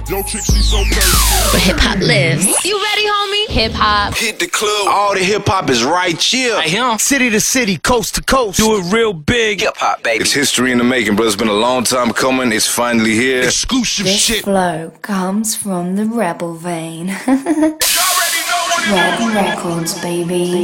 Yo, chick, she so thirsty. Where hip hop lives. You ready, homie? Hip hop. Hit the club. All the hip hop is right here. Right here. City to city, coast to coast. Do it real big. Hip hop, baby. It's history in the making, bro. It's been a long time coming. It's finally here. Exclusive This shit. flow comes from the rebel vein. Red Records, baby.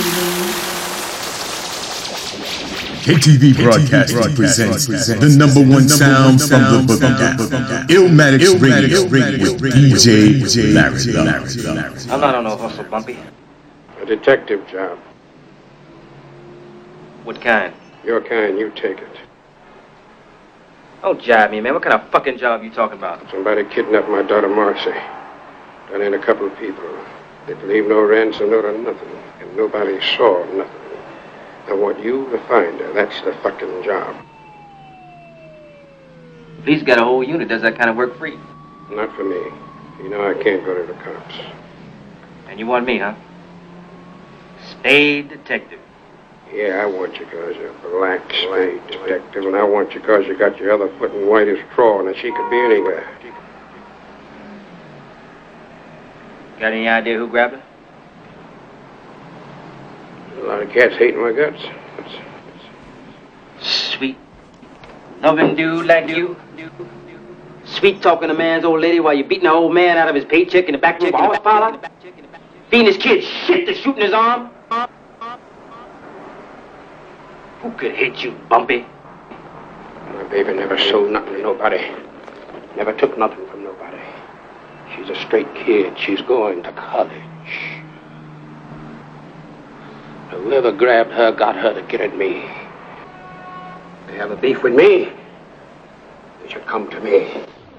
KTV Broadcasting presents the number one sound from the boogie. Illmatic Radio with DJ Larry. I'm not on no hustle, Bumpy. A detective job. What kind? Your kind, you take it. Don't jive me, man. What kind of fucking job you talking about? Somebody kidnapped my daughter Marcy. Done in a couple of people. Didn't leave no ransom note or nothing. And nobody saw nothing. I want you to find her. That's the fucking job. Police got a whole unit. Does that kind of work free? Not for me. You know I can't go to the cops. And you want me, huh? Spade detective. Yeah, I want you because you're a black spade detective, and I want you because you got your other foot in white as straw, and that she could be anywhere. Got any idea who grabbed her? A lot of cats hating my guts. Sweet. Loving dude like you. Sweet talking a man's old lady while you're beating an old man out of his paycheck in the back room of a horse parlor. Feeding his kid shit to shoot in his arm. Who could hate you, Bumpy? My baby never sold nothing to nobody. Never took nothing from nobody. She's a straight kid. She's going to college. Whoever grabbed her got her to get at me. They have a beef with me. They should come to me.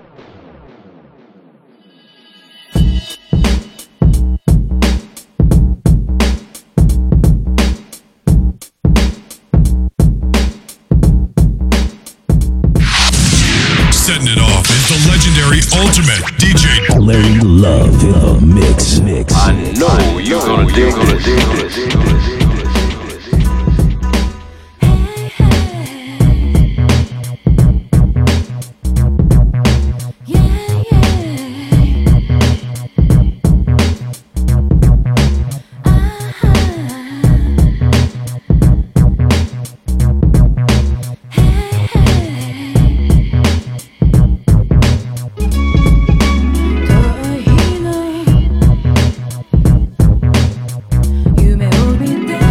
Setting it off is the legendary ultimate DJ Larry Love in the mix. I know you're gonna dig this. You may hold me down.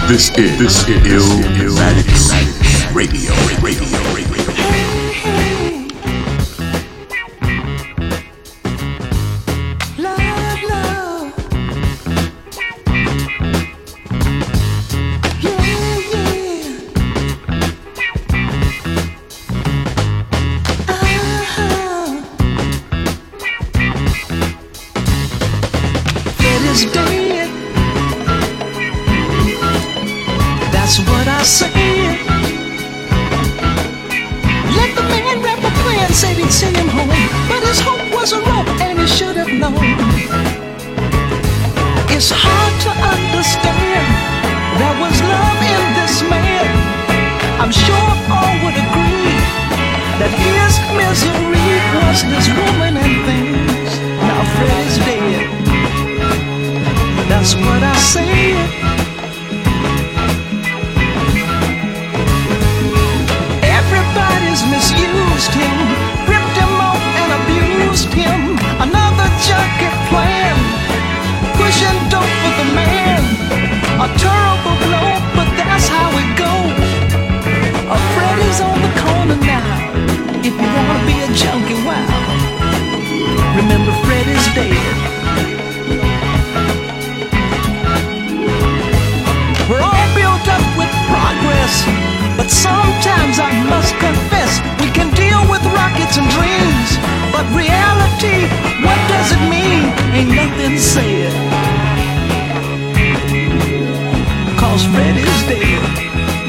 This is Illmatic Radio. That's what I said. Let the man rap a plan, said he'd send him home, but his hope was a rope and he should have known. It's hard to understand there was love in this man. I'm sure all would agree that his misery was this woman and things. Now Fred is dead. That's what I said. Misused him, ripped him off and abused him. Another junkie plan, pushing dope for the man. A terrible blow, but that's how it goes. A Freddy's on the corner now. If you wanna be a junkie, wow, remember Freddy's dead. We're all built up with progress, but sometimes I must confess we can deal with rockets and dreams, but reality, what does it mean? Ain't nothing said, 'cause Fred is dead.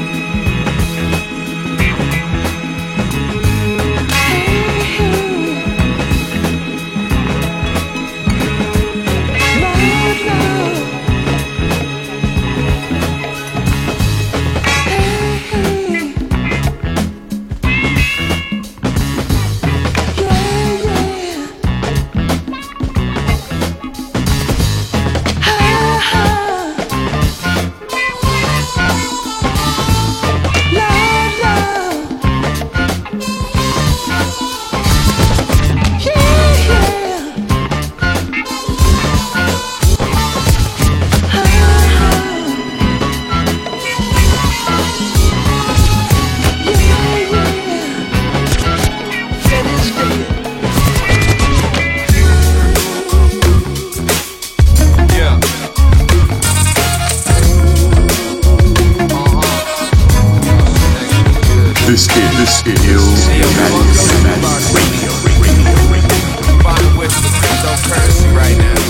This is Illmatic Radio. Bottom with the cryptocurrency right now.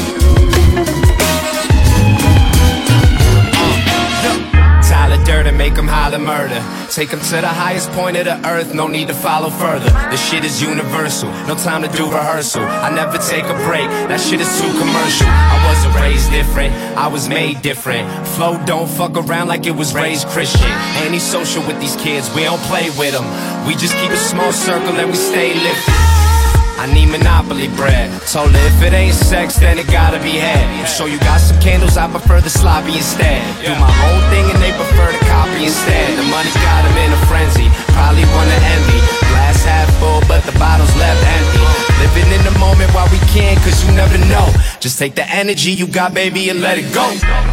Tyler Durden, make them holler murder. Take them to the highest point of the earth, no need to follow further. This shit is universal, no time to do rehearsal. I never take a break, that shit is too commercial. I wasn't raised different, I was made different. Flow don't fuck around like it was raised Christian. Ain't he social with these kids, we don't play with them. We just keep a small circle and we stay lifted. I need Monopoly bread. Told her if it ain't sex, then it gotta be head. I'm sure you got some candles, I prefer the sloppy instead. Do my own thing and they prefer to copy instead. The money's got them in a frenzy, probably wanna envy. Glass half full, but the bottle's left empty. Living in the moment while we can, cause you never know. Just take the energy you got, baby, and let it go.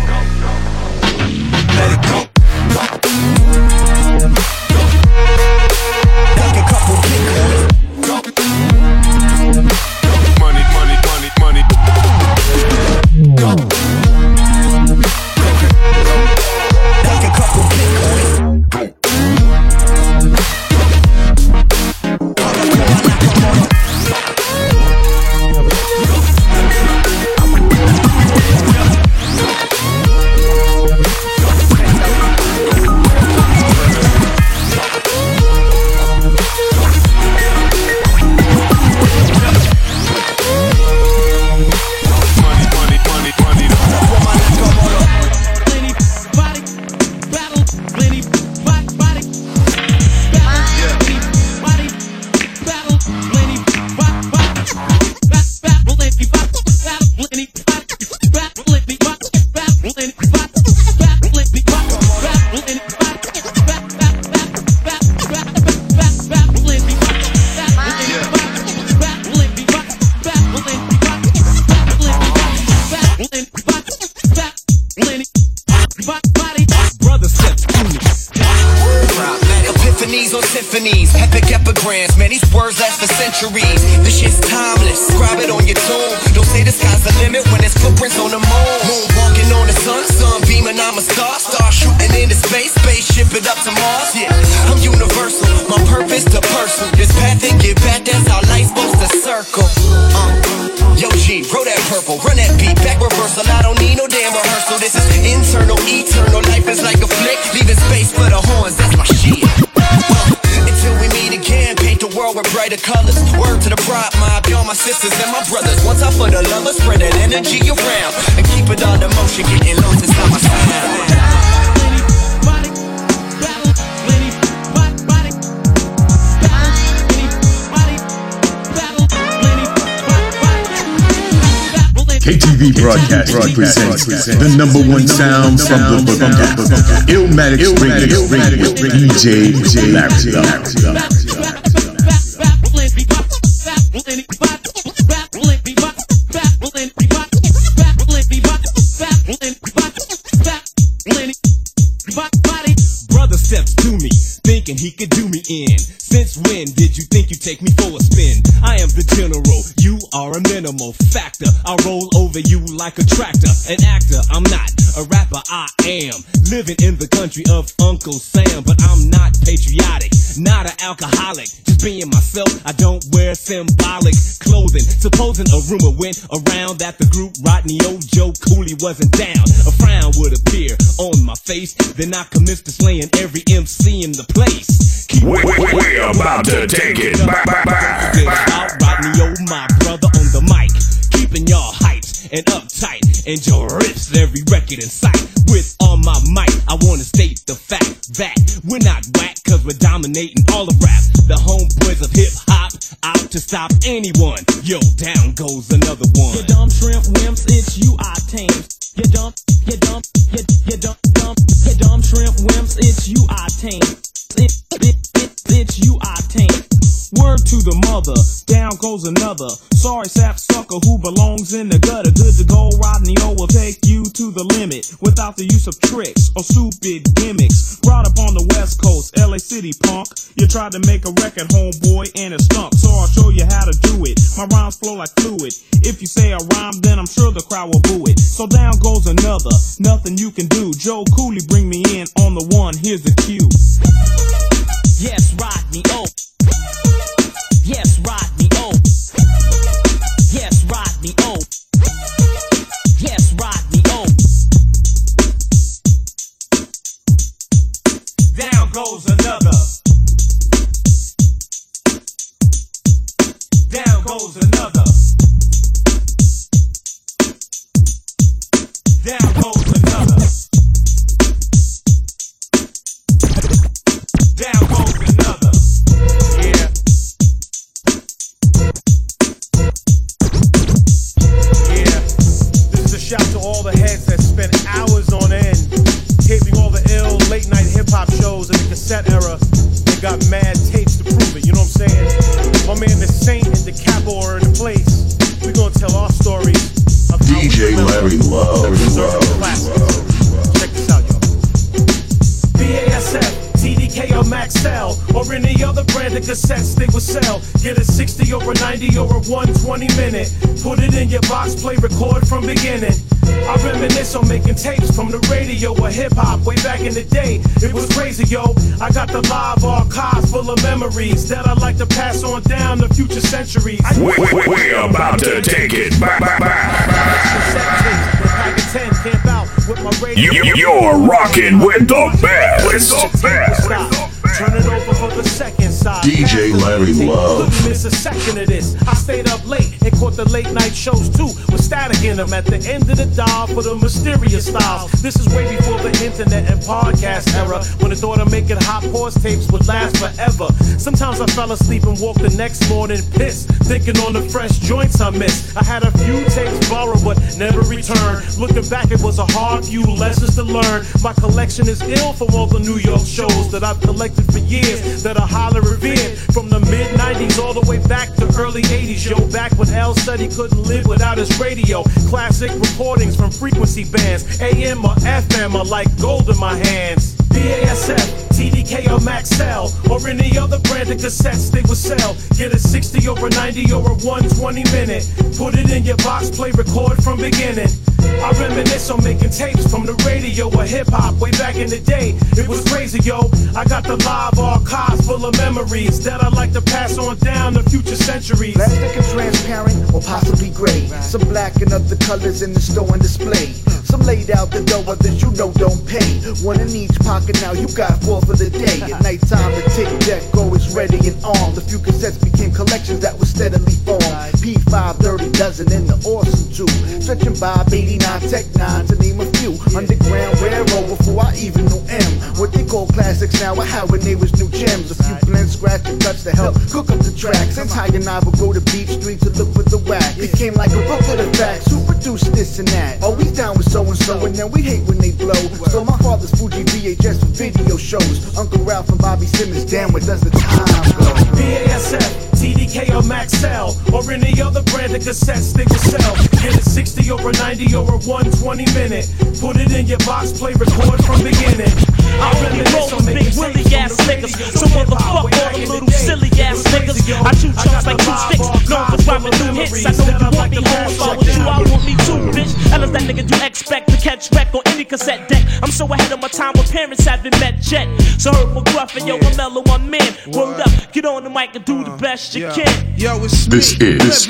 Let it go. Take a couple pictures. Money, money, money, money. Go. Take a couple pictures. Go. last for centuries. This shit's timeless, scribe it on your tomb. Don't say the sky's the limit when there's footprints on the moon. Moon walking on the sun, sun beaming, I'm a star. Star shooting into space, spaceship it up to Mars. Yeah, I'm universal, my purpose to pursue this path and get back, that's how life's supposed to circle. Yo G, roll that purple, run that beat, back reversal. I don't need no damn rehearsal. This is internal, eternal. Life is like a flick, leaving space for the horns. That's my shit. Until we meet again, paint the world with brighter colors. Word to the pride mob, y'all my sisters and my brothers. One time for the lovers, spread that energy around and keep it all in motion. Getting lost is how my sound. KTV Broadcast presents the number one sound from the Boogie. Illmatic Radio with DJ Larry. Brother steps to me, thinking he could do me in. Since when did you think you'd take me for a spin? I am the general, you are a minimal factor. I roll over you like a tractor. An actor, I'm not. A rapper, I am. Living in the country of Uncle Sam. But I'm not patriotic, not an alcoholic. Just being myself, I don't wear symbolic clothing. Supposing a rumor went around that the group Rodney O. Joe Cooley wasn't down, a frown would appear on my face. Then I commence to slaying every MC in the place. We're about to take it back. About Rodney O, my brother on the mic, keeping y'all hyped and uptight, and your riffs every record in sight. With all my might, I wanna state the fact that we're not whack, cause we're dominating all of rap. The homeboys of hip hop, out to stop anyone. Yo, down goes another one. You dumb shrimp wimps, it's you I tame. You dumb shrimp wimps, it's you I tame. It's you I tame. Word to the mother, down goes another. Sorry sap sucker who belongs in the gutter. Good to go, Rodney O will take you to the limit without the use of tricks or stupid gimmicks. Right up on the west coast, LA City punk. You tried to make a record, homeboy, and it stunk. So I'll show you how to do it. My rhymes flow like fluid. If you say a rhyme, then I'm sure the crowd will boo it. So down goes another, nothing you can do. Joe Cooley, bring me in on the one, here's the cue. Yes, Rodney O. Yes, Rodney O. Yes, Rodney O. Yes, Rodney O. Down goes another. Down goes another. Down goes another. Down goes another. Yeah. Yeah. This is a shout to all the heads that spent hours on end taping all the ill late night hip hop shows in the cassette era. They got mad tapes to prove it, you know what I'm saying? My man the Saint and the Capo are in the place. We're gonna tell our stories of DJ Larry Love. Check this out, yo. BASF, TDK or Maxell, or any other brand of cassettes they would sell. Get a 60 or a 90 or a 120 minute. Put it in your box, play, record from beginning. I reminisce on making tapes from the radio or hip-hop way back in the day. It was crazy, yo. I got the live archives full of memories that I'd like to pass on down to future centuries. We're about to take it back. You're rocking with the best. Turn it over for the second side. DJ Larry Love. Couldn't miss a second of this. I stayed up late and caught the late night shows too, with static in them at the end of the dial for the mysterious styles. This is way before the internet and podcast era, when the thought of making hot pause tapes would last forever. Sometimes I fell asleep and woke the next morning pissed, thinking on the fresh joints I missed. I had a few tapes borrowed but never returned. Looking back, it was a hard few lessons to learn. My collection is ill from all the New York shows that I've collected for years, that are highly revered, from the mid-90s all the way back to early 80s. Yo, back when L said he couldn't live without his radio. Classic recordings from frequency bands, AM or FM are like gold in my hands. BASF, TDK or Maxell, or any other brand of cassettes they would sell. Get a 60 or a 90 or a 120 minute. Put it in your box, play record from beginning. I reminisce on making tapes from the radio or hip-hop way back in the day. It was crazy, yo. I got the live archives full of memories that I'd like to pass on down to future centuries. Plastic and transparent or possibly gray. Some black and other colors in the store and display. Some laid out the dough, others you know don't pay. One in each pocket, now you got 4 for the day. At nighttime, the tick deck always ready and armed. A few cassettes became collections that were steadily formed. P5, 30 dozen in the awesome tube. Stretching by 89 Tech 9 to name a few. Underground railroad before I even knew M. What they call classics now are how when they was new gems. A few blends, scratch and cuts to help cook up the tracks. Since High and I would go to Beach Street to look for the whack. It came like a book of the facts. Who produced this and that? Always down with so-and-so, and then we hate when they blow. So my father's Fuji VHS for video shows. Uncle Ralph and Bobby Simmons, damn, where does the time go? BASF, TDK or Maxell, or any other brand of cassettes they would sell. Get a 60 or a 90 or a 120 minute. Put it in your box, play record from beginning. I only roll with big willy ass niggas, so motherfuck all them little silly ass niggas. I shoot chunks like 2 sticks, known for dropping new hits. I know you want me home, so I want you, I want me too, bitch. Hell is that nigga you expect to catch wreck on any cassette deck. I'm so ahead of my time when parents haven't met yet. So hurt McGruff and yo, I'm mellow one man. Word up, get on the mic and do the best you can. Yo, it's me. This is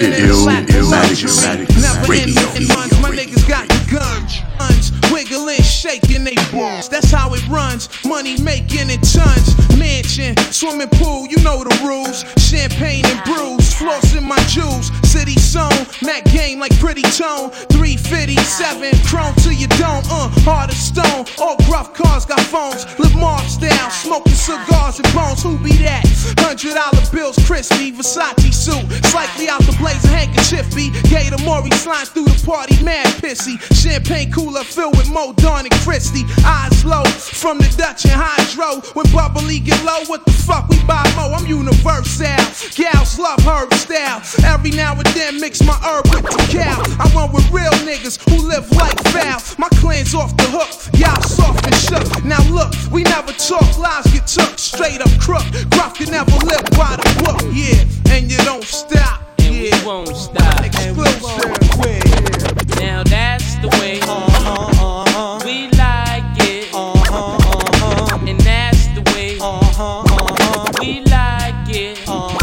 Illmatic Radio. My niggas got the guns. Wiggling, shaking they balls. That's how it runs. Money making in tons. Mansion, swimming pool, you know the rules. Champagne and brews, floss in my jewels. City zone, Mac game like pretty tone. 357, chrome to your dome. Hard as stone. All gruff cars got phones. Live Marv style, smoking cigars and bones. Who be that? $100 bills, crispy, Versace suit. Slightly out the blazer, handkerchief be. Gator Maury slime through the party, mad pissy. Champagne cooler filled with Mo Dawn and Christie. Eyes low from the Dutch and Hydro. When bubbly get low, what the fuck? We buy Mo, I'm universal. Gals love herb style. Every now and then mix my herb with the cow. I run with real niggas who live like foul. My clan's off the hook, y'all soft and shook. Now look, we never talk, lies get took. Straight up crook, Gruff can never live by the book. Yeah, and you don't stop. And we won't stop. Exclusive. Now that's the way we like it. And that's the way we like it.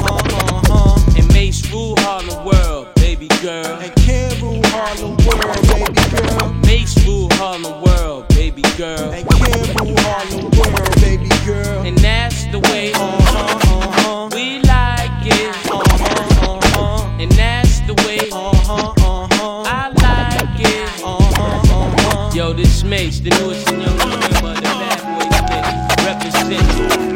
And Mace rule Harlem World, baby girl. And Cam rule Harlem World, baby girl. Mace rule Harlem World, baby girl. And Cam rule Harlem World, baby girl. And that's the way we like it. And that's the way I like it. Yo, this Mace, the newest and young member of the Bad Boy Clique, represent.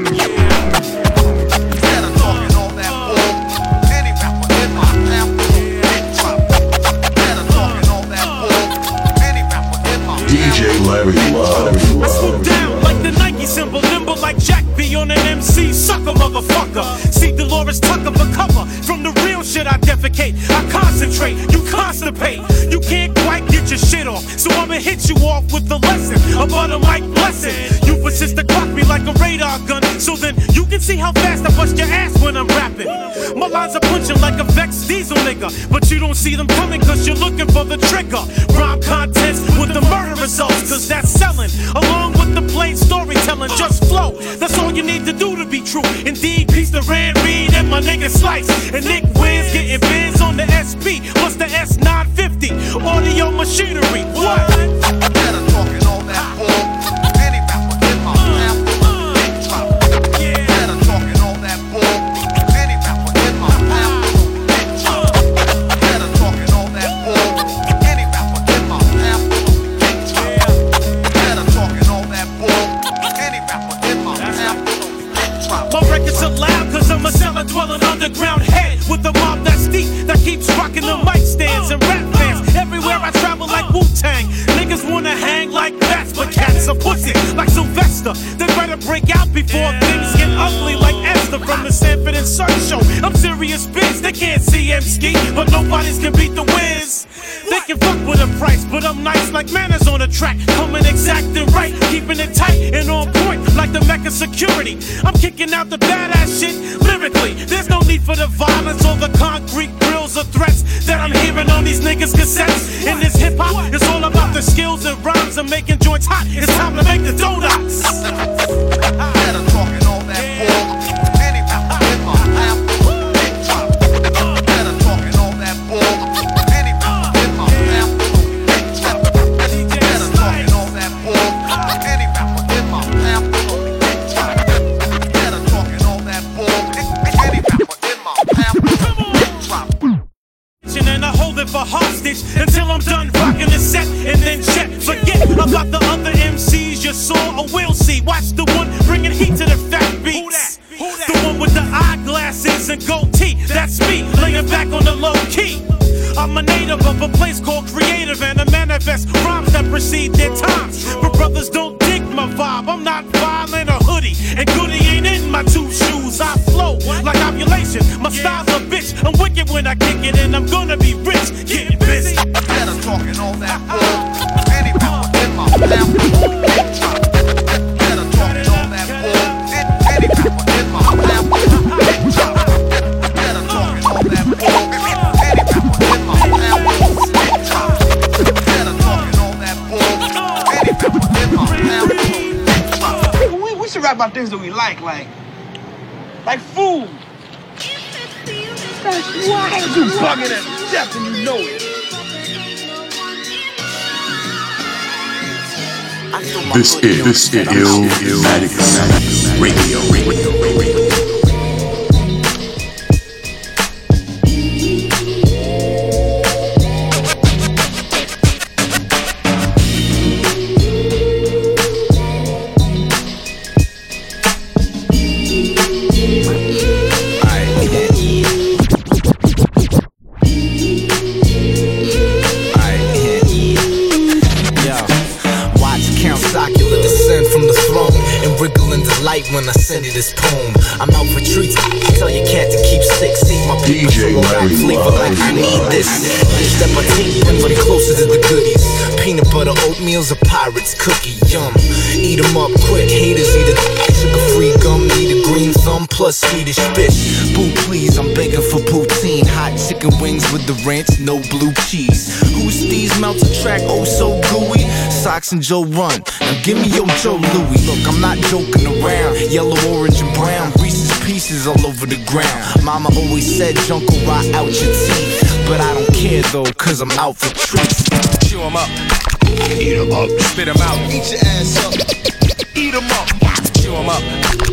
DJ Larry Love. I swoop down like the Nike symbol, nimble like Jack B on an MC sucker motherfucker. See Dolores Tucker for cover. From the real shit I defecate, I concentrate, you constipate. You can't quite get your shit off, so I'ma hit you off with the lesson about a mic blessing. You persist to clock me like a radar gun, so then you can see how fast I bust your ass when I'm rapping. My lines are punching like a Vex Diesel nigga, but you don't see them coming cause you're looking for the trigger. Rhyme contents with the murder results, cause that's selling. Along with the plain storytelling, just flow. That's all you need to do to be true. Indeed, peace to Rand Reed and my nigga Slice. And Nick Wiz getting biz on the SP, plus the S950. Audio machinery, what? Better talking all that bull. Any rapper in my rap, big drop. Better talking all that bull. Any rapper in my rap, big drop. Better talking all that bull. Any rapper in my rap, big drop. Better talking all that bull. Any rapper in my rap, big drop. My records are loud cause I'm a cellar dwelling underground head with a mob that's deep that keeps rocking the mic stands and rap fans. Everywhere I travel like Wu-Tang. Niggas wanna hang like bats, but cats are pussy like Sylvester. They better break out before things get ugly like Esther from the Sanford and Son show. I'm serious biz, they can't see M ski, but nobody's can beat the Wiz. They can give up with a price, but I'm nice like manners on the track. Coming exact and right, keeping it tight and on point like the Mecca security. I'm kicking out the badass shit lyrically. There's no need for the violence or the concrete grills or threats that I'm hearing on these niggas' cassettes. In this hip hop, it's all about the skills and rhymes and making joints hot. It's time to make the donuts. Better talking all that bull. Any rapper in my apple, big top. Better talking all that bull. Any rapper in my apple, big top. Better talking all that bull. Any rapper in my apple, big top. Better talking all that bull. Any rapper in my apple, big top. And I hold it for hostage until I'm done rocking the set and then check. Forget about the other MCs you saw or will see. Watch the one bringing heat to the fat beats. The one with the eyeglasses and goatee. That's me, laying back on the low key. I'm a native of a place called Creative and I manifest rhymes that precede their times. But brothers don't dig my vibe. I'm not violent or hoodie, and goody ain't in my two shoes. I flow like ovulation. My style's a bitch. I'm wicked when I kick it, and I'm gonna be rich. Getting busy. Better talking all that bull. Any rapper in my apple, big top. Better talking all that bull. Any rapper in my apple, big top. Better talking all that bull. Any rapper in my apple, big top. Better talking all that bull. Any rapper in my apple, big top. We should rap about things that we like food. That's why you bugging at death and you know it. This is Illmatic Radio. When I send you this poem, I'm out for treats. Tell your cat to keep sick. See my people DJ flavor like I need this. Step my teeth in, but closer to the goodies. Peanut butter oatmeal's a pirate's cookie. Yum. Eat 'em up quick. Haters eat it. Sugar-free gum, need a green thumb plus Swedish fish. Boo, please, I'm begging for poutine. Hot chicken wings with the ranch, no blue cheese. Who's these melts a track? Oh, so gooey. Socks and Joe Run. Now give me your Joe Louis. Look, I'm not joking around. Yellow, orange, and brown. Reese's Pieces all over the ground. Mama always said junk will rot out your teeth. But I don't care though, cause I'm out for treats. Chew 'em up. Eat 'em up. Spit 'em out. Eat your ass up. Eat 'em up. Chew 'em up.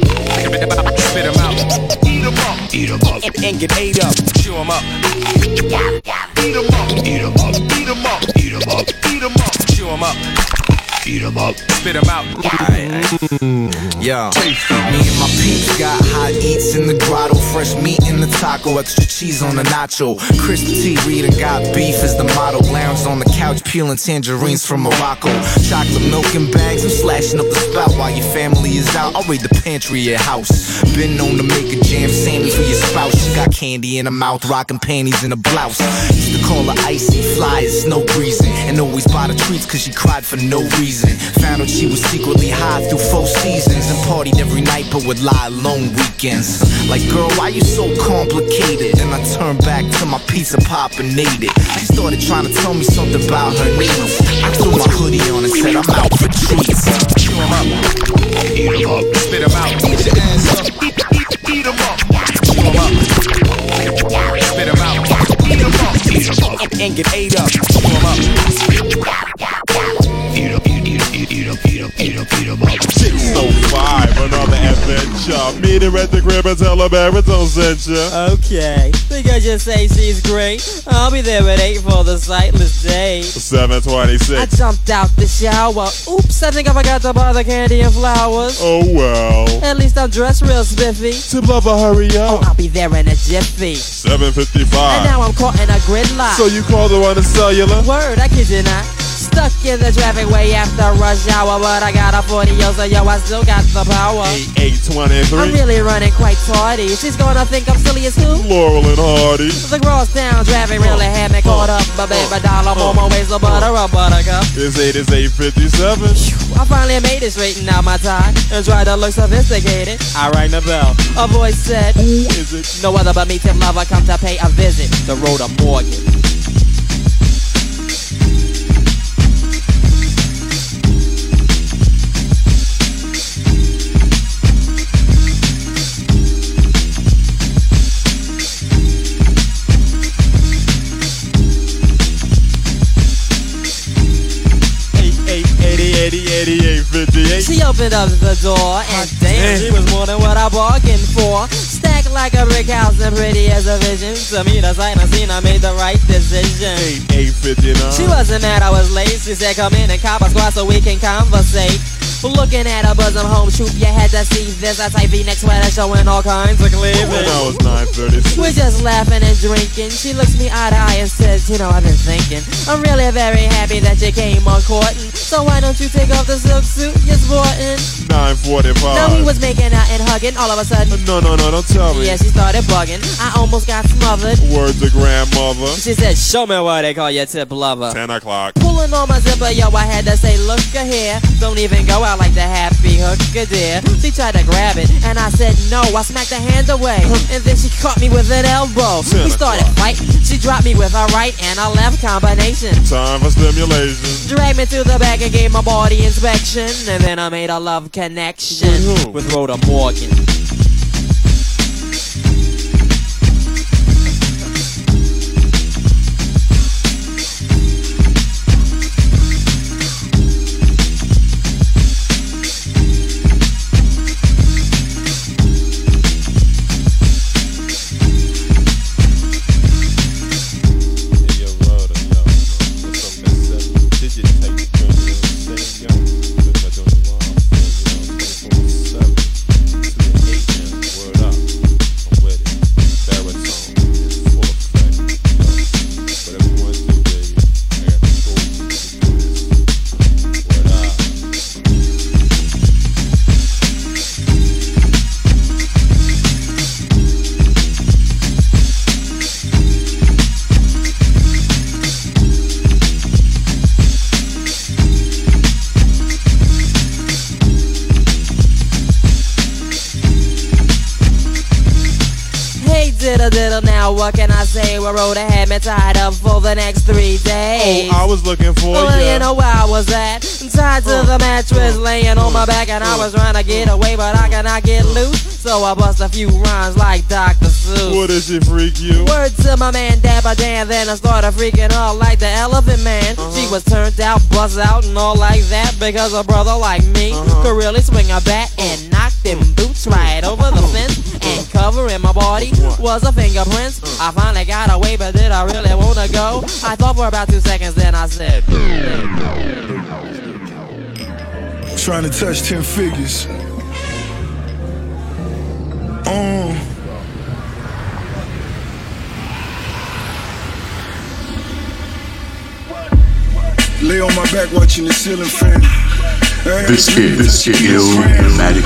Spit 'em out. Eat 'em up. Eat 'em up. And get ate up. Chew 'em up. Eat 'em up. Eat 'em up. Eat 'em up. Eat 'em up. Eat 'em up. Eat 'em up. Chew 'em up. Eat 'em up. Spit 'em out. Yo, me and my peeps got hot eats in the grotto. Fresh meat in the taco, extra cheese on the nacho. Chris T. Reed and got beef as the motto. Lounged on the couch peeling tangerines from Morocco. Chocolate milk in bags, I'm slashing up the spout. While your family is out, I'll raid the pantry of your house. Been known to make a jam sandwich for your spouse. She got candy in her mouth, rocking panties in a blouse. Used to call her icy, fly as snow breezing. And always buy the treats cause she cried for no reason. Found out she was secretly high through 4 seasons. And partied every night but would lie alone weekends. Like, girl, why you so complicated? And I turned back to my pizza pop and ate it. She started trying to tell me something about her needs. I threw my hoodie on and said I'm out for treats. Chew 'em up. Eat 'em up. Spit 'em out. Eat your ass up. Eat 'em up. Chew 'em up. Spit 'em out. Eat 'em up. Eat 'em up. And get ate up. Chew 'em up. Eat 'em, eat 'em up. 605, another adventure. Meet him at the crib and tell him Arizona sent you. Okay, because your say she's great, I'll be there at 8 for the sightless date. 726. I jumped out the shower. Oops, I think I forgot to buy the candy and flowers. Oh well. At least I'm dressed real spiffy. Tip lover, hurry up. Oh, I'll be there in a jiffy. 755. And now I'm caught in a gridlock. So you called the one in cellular? Word, I kid you not. Stuck in the traffic way after rush hour, but I got a 40, so yo, I still got the power. 823. I'm really running quite tardy. She's gonna think I'm silly as who? Laurel and Hardy. The crosstown traffic really had me caught up. But baby, dollar more my waist, so butter up, buttercup. It's 857. I finally made it, straighten out my tie, and tried to look sophisticated. I rang the bell. A voice said, who is it? No other but me, Tim Lover, come to pay a visit. The road of Morgan. She opened up the door and damn, she was more than what I bargained for. Stacked like a brick house and pretty as a vision. To me, the sight unseen, I made the right decision. 859. She wasn't mad I was late. She said, come in and cop a squad so we can conversate. Looking at her bosom home troop, you had to see this. A tight V-neck sweater showing all kinds of cleavage. When I was 9:36. We're just laughing and drinking. She looks me eye to eye and says, you know, I've been thinking, I'm really very happy that you came on-courting. So why don't you take off the silk suit you're sporting? 9:45. No, he was making out and hugging. All of a sudden, no, don't tell me. Yeah, she started bugging. I almost got smothered. Word to grandmother. She said, show me why they call you tip lover. 10 o'clock. Pulling on my zipper, yo, I had to say, look here. Don't even go out like the happy hooker, dear. She tried to grab it, and I said no. I smacked her hand away, and then she caught me with an elbow. We started fighting. She dropped me with her right and a left combination. Time for stimulation. Dragged me to the back and gave my body inspection, and then I made a love connection with Rhoda Morgan. Now what can I say? Well, Rhoda had me tied up for the next 3 days. Oh, I was looking for you know where I was at. Tied to the mattress, laying on my back, and I was trying to get away, but I cannot get loose. So I bust a few rhymes like Dr. Seuss. What did she freak you? Word to my man Dabba Dan, then I started freaking out like the Elephant Man. She was turned out, bust out, and all like that, because a brother like me could really swing a bat and knock them boots right over the fence. And covering my body was a fingerprint. I finally got away, but did I really wanna go? I thought for about 2 seconds, then I said, trying to touch 10 figures. Lay on my back watching the ceiling fan. This is Illmatic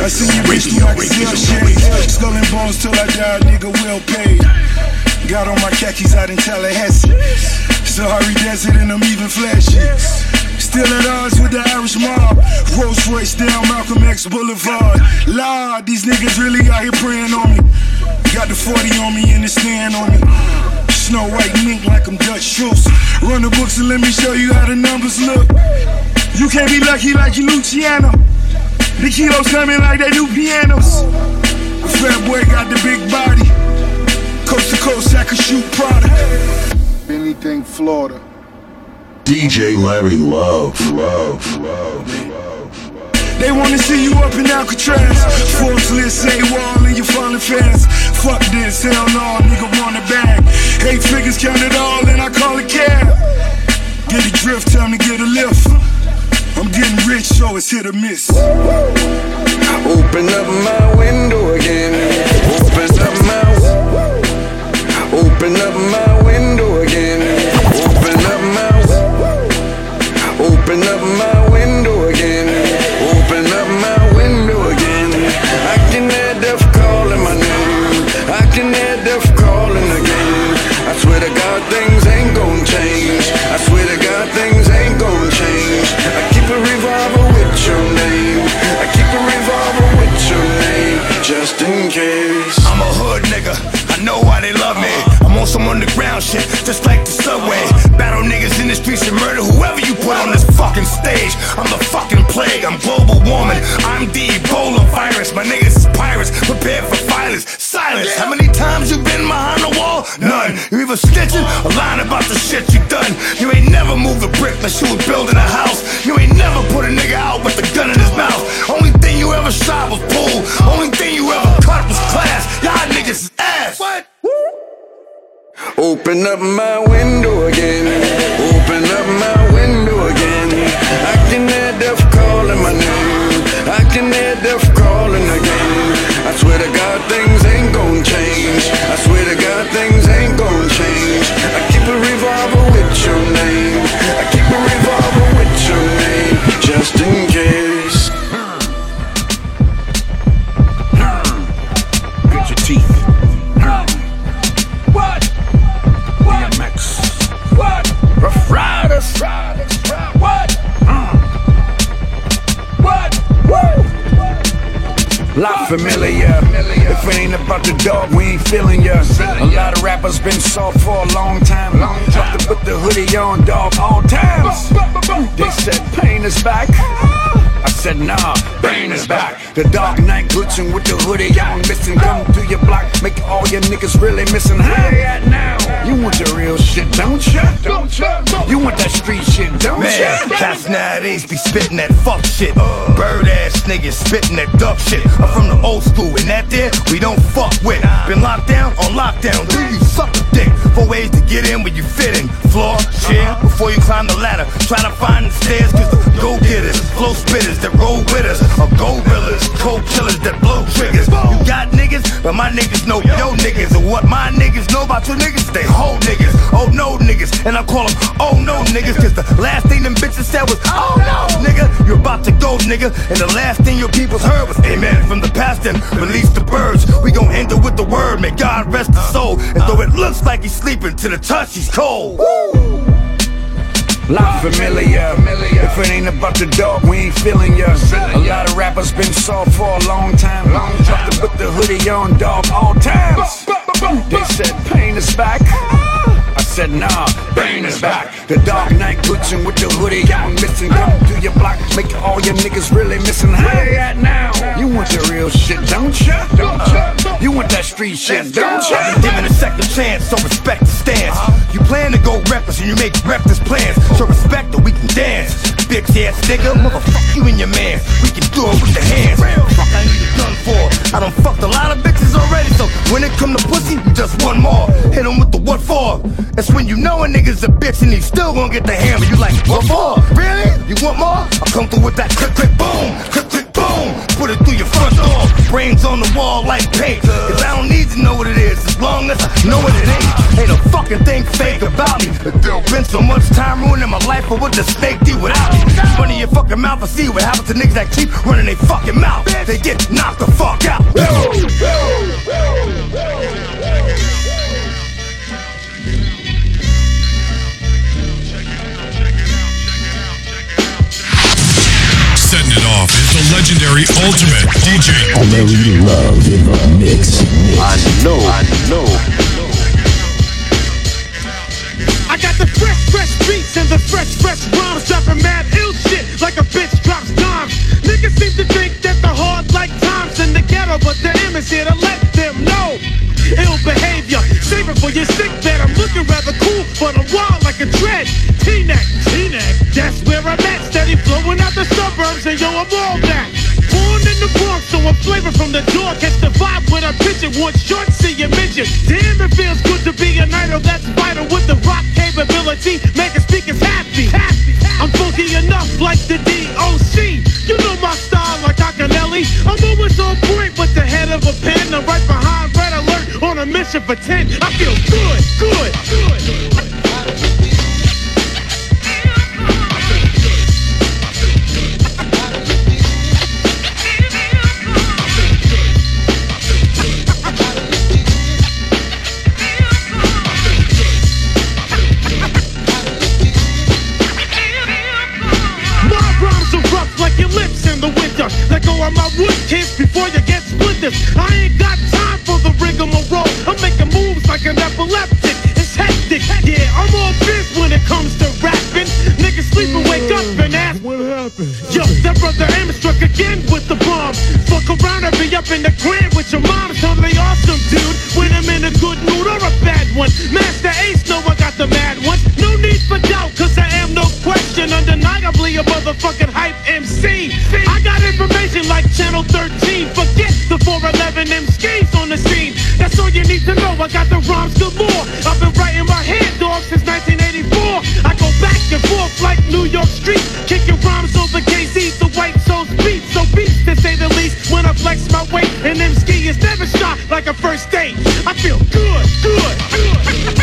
Radio. Skull and bones till I die, nigga well paid. Got on my khakis out in Tallahassee. Sahara Desert and I'm even flashy. Still at odds with the Irish mob. Rolls Royce down Malcolm X Boulevard. Lord, these niggas really out here praying on me. Got the 40 on me and the stand on me. Snow White mink like I'm Dutch Schultz. Run the books and let me show you how the numbers look. You can't be lucky like you Luciano. The kilos coming like they do pianos. The fat boy got the big body. Coast to coast, I can shoot product. Anything Florida. DJ Larry Love. They wanna see you up in Alcatraz. Forbes list say wall and you falling fast. Fuck this, hell no, nigga want a bag. 8 figures count it all and I call it cab. Get a drift, time to get a lift. I'm getting rich, so it's hit or miss. Open up my window again. Open up my window again. Open up my in the streets and murder whoever you put on this fucking stage. I'm the fucking plague, I'm global warming. I'm the Ebola virus. My niggas is pirates, prepared for violence. Silence. How many times you been behind the wall? None. You either stitching or lying about the shit you done. You ain't never moved a brick unless you was building a house. You ain't never put a nigga out with a gun in his mouth. Only thing you ever shot was pool. Only thing you ever cut was class. Y'all niggas is ass. What? Open up my window again. Open up my window again. I can hear death calling my name. I can hear death calling again. I swear to God things ain't gon' change. I swear to God things ain't gon' change. I keep a revolver with your name. I keep a revolver with your name, just in case. Get your teeth. What? DMX. What? Rough Riders. What? What? Woo! Lot familiar. If it ain't about the dog, we ain't feeling ya. A lot of rappers been soft for a long time. Have to put the hoodie on, dog, all times. They said pain is back. I said nah, pain is back. The dark night glitching with the hoodie on, missing. Come through your block, make all your niggas really missing. How they at now? You want the real shit, don't ya? You want that street shit, don't ya? Man, cats nowadays be spitting that fuck shit. Bird ass niggas spitting that duck shit. I'm from the old school, and that there we don't fuck with. Been locked down on lockdown. Do you suck a dick? 4 ways to get in when you fit in. Floor, chair, before you climb the ladder. Try to find the stairs, cause the go-getters, flow spitters that roll with us are gorillas, cold killers that blow triggers. You got niggas, but my niggas know yo niggas. And what my niggas know about your niggas, they whole niggas. Oh no niggas, and I call them oh no niggas. Cause the last thing them bitches said was oh no nigga. You're about to go nigga, and the last thing your peoples heard was amen from the past and release the birds. We gon' end it with the word, may God rest his soul. As though it looks like he's sleeping, to the touch he's cold. Woo! Lot familiar. If it ain't about the dog, we ain't feeling ya. A lot of rappers been soft for a long time. Have to put the hoodie on, dog, all times. They said pain is back. I said nah, pain is back. The dark night glitching with the hoodie on, missing. Come through your block, make all your niggas really missing. How they at now? You want the real shit, don't ya? You want that street shit, don't ya? I've been given a second chance, so respect the stance. You plan to go reckless and you make reckless plans. So respect that we can dance. Bitch ass nigga, motherfuck you and your man. We can do it with the hands. Fuck I need a gun for. I done fucked a lot of bitches already, so when it come to pussy, just one more. Hit him with the what for? That's when you know a nigga's a bitch and he still gonna get the hammer. You like, what for? Really? You want more? I'll come through with that click, click, boom. Click, click, boom. Put it through your front door. Brains on the wall like paint. Cause I don't need to know what it is, as long as I know what it ain't. Ain't a fucking thing fake about me. There's been so much time ruining my life, but what the snake do without me? Running your fucking mouth and see what happens to niggas that keep running their fucking mouth. They get knocked the fuck out. Setting it off is the legendary ultimate DJ. Larry Love in the mix. I know. I got the fresh beats and the fresh rhymes, dropping mad ill shit like a bitch drops dimes. Niggas seem to think that the hard like times in the ghetto, but the aim is here to let them know. Ill behavior, save it for your sick bed. I'm looking rather cool, but I'm wild like a dread. T-neck, that's where I'm at. Steady flowing out the suburbs, and yo, I'm all that. Born in the Bronx, so I'm flavor from the door. Catch the vibe when I pitch it. One short, see you midget. Damn, it feels good to be an idol that's vital with the rock capability. Making speakers happy. I'm funky enough like the DOC. You know my style like Akinelli. I'm always on point with the head of a pen. I'm right behind Red Alert on a mission for 10. I feel good. Let go of my wood, kids, before you get splinters. I ain't got time for the rigmarole. I'm making moves like an epileptic. It's hectic, yeah, I'm all biz when it comes to rap. again with the bomb. Fuck around and be up in the crib with your mom. Totally awesome, dude. When I'm in a good mood or a bad one. Master Ace know I got the mad ones. No need for doubt, cause I am no question. Undeniably a motherfucking hype MC. I got information like Channel 13. Forget the 411 M schemes on the scene. That's all you need to know. I got the rhymes galore. I've been writing my head, dog, since 1984. I go back and forth like New York Street, kicking rhymes over KZ, the White Soul's beat. So beats to say the least. When I flex my weight, and them ski is never shot like a first date. I feel good, good, good.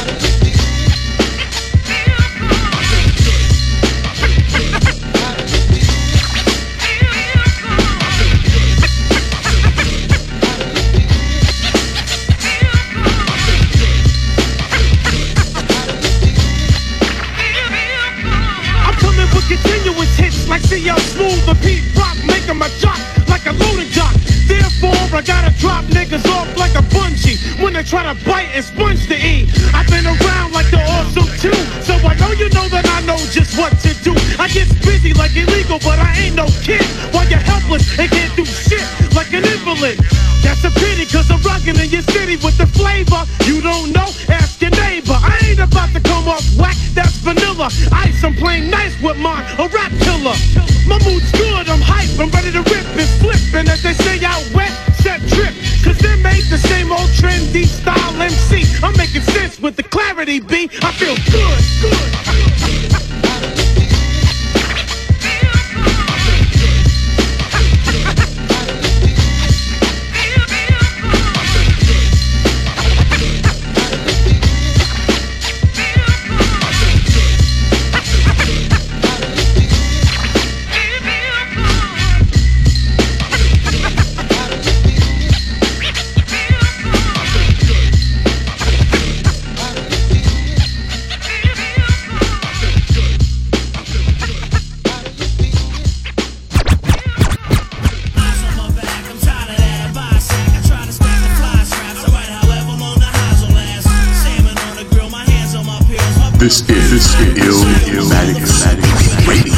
Continuous hits like CL Smooth or Pete Rock, making my jock like a loading jock. Therefore, I gotta drop niggas off like a bungee when they try to bite and sponge the E. I've been around like the awesome too, so I know you know that I know just what to do. I get busy like illegal, but I ain't no kid. While you're helpless and can't do shit like an invalid. That's a pity, cause I'm rockin' in your city with the flavor. You don't know? Ask your neighbor. I ain't about to come off whack, that's vanilla. Ice, I'm playing nice with mine, a rap killer. My mood's good, I'm hype, I'm ready to rip and flip. And as they say out west, set trip. Cause they made the same old trendy style MC. I'm making sense with the clarity, B. I feel good, good. This is Illmatic Radio.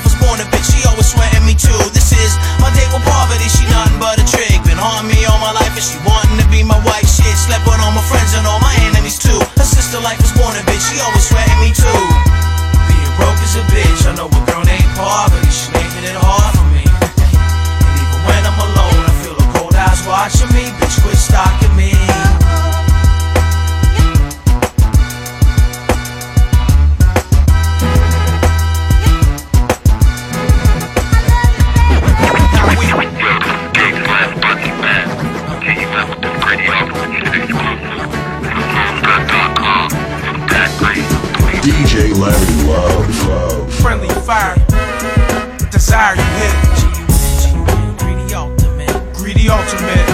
Life desire, you hit it. Greedy ultimate.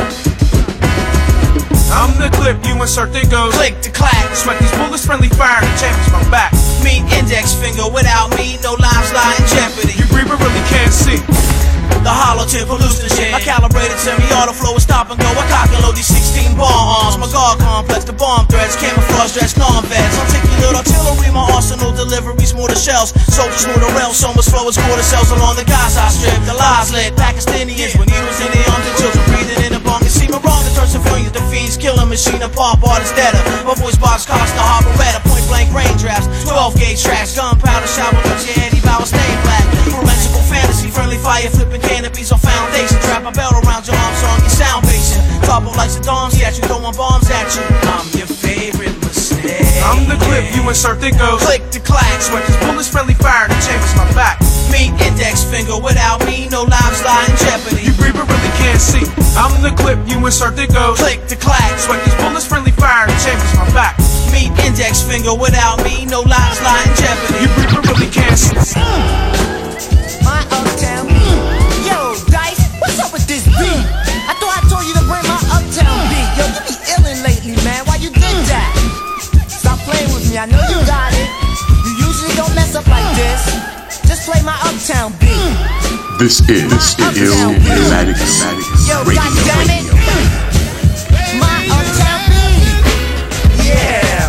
I'm the clip, you insert, there goes. Click to clack. Sweat these bullets, friendly fire, the champion's my back. Me index finger, without me, no lives lie in jeopardy. You breathe but really can't see. The hollow tip hallucinogen. I calibrated semi-auto flow with stop and go. I cock and load these 16 bar arms. My guard complex, the bomb threats, camouflage dress, non-vets. Articulate artillery, my arsenal deliveries, mortar shells. Soldiers knew the rails, so much flow as quarter cells along the Gaza Strip. The lies lit, Pakistanians with needles in their arms and children breathing in the bunk. And see my wrong to turn civilians to fiends, killing machine and pop artists deader. My voice box cost the Harberetta, point blank range drafts, 12 gauge tracks, gunpowder shower, let your Eddie Bauer stain black. Forensical fantasy, friendly fire, flipping canopies on foundation. Trap a belt around your arms on your sound patient. Couple lights and doms, yeah, you throwing bombs at you. I'm your favorite mistake. I'm the clip, you insert, there goes. Click to clack. Sweat these bullets, friendly fire, the champion's my back. Me index finger, without me, no lives lie in jeopardy. You breathe but really can't see. I'm the clip, you insert, there goes. Click to clack. Sweat these bullets, friendly fire, the champion's my back. Me index finger, without me, no lives lie in jeopardy. You breathe but really can't see. My uptown beat. Yo, Dice, what's up with this beat? I thought I told you to bring my uptown beat. Yo, you be illin' lately, man. Why you did that? Stop playing with me, I know you got it. You usually don't mess up like this. Just play my uptown beat. This is Illmatic Yo, Radio. goddammit. My uptown beat. Yeah.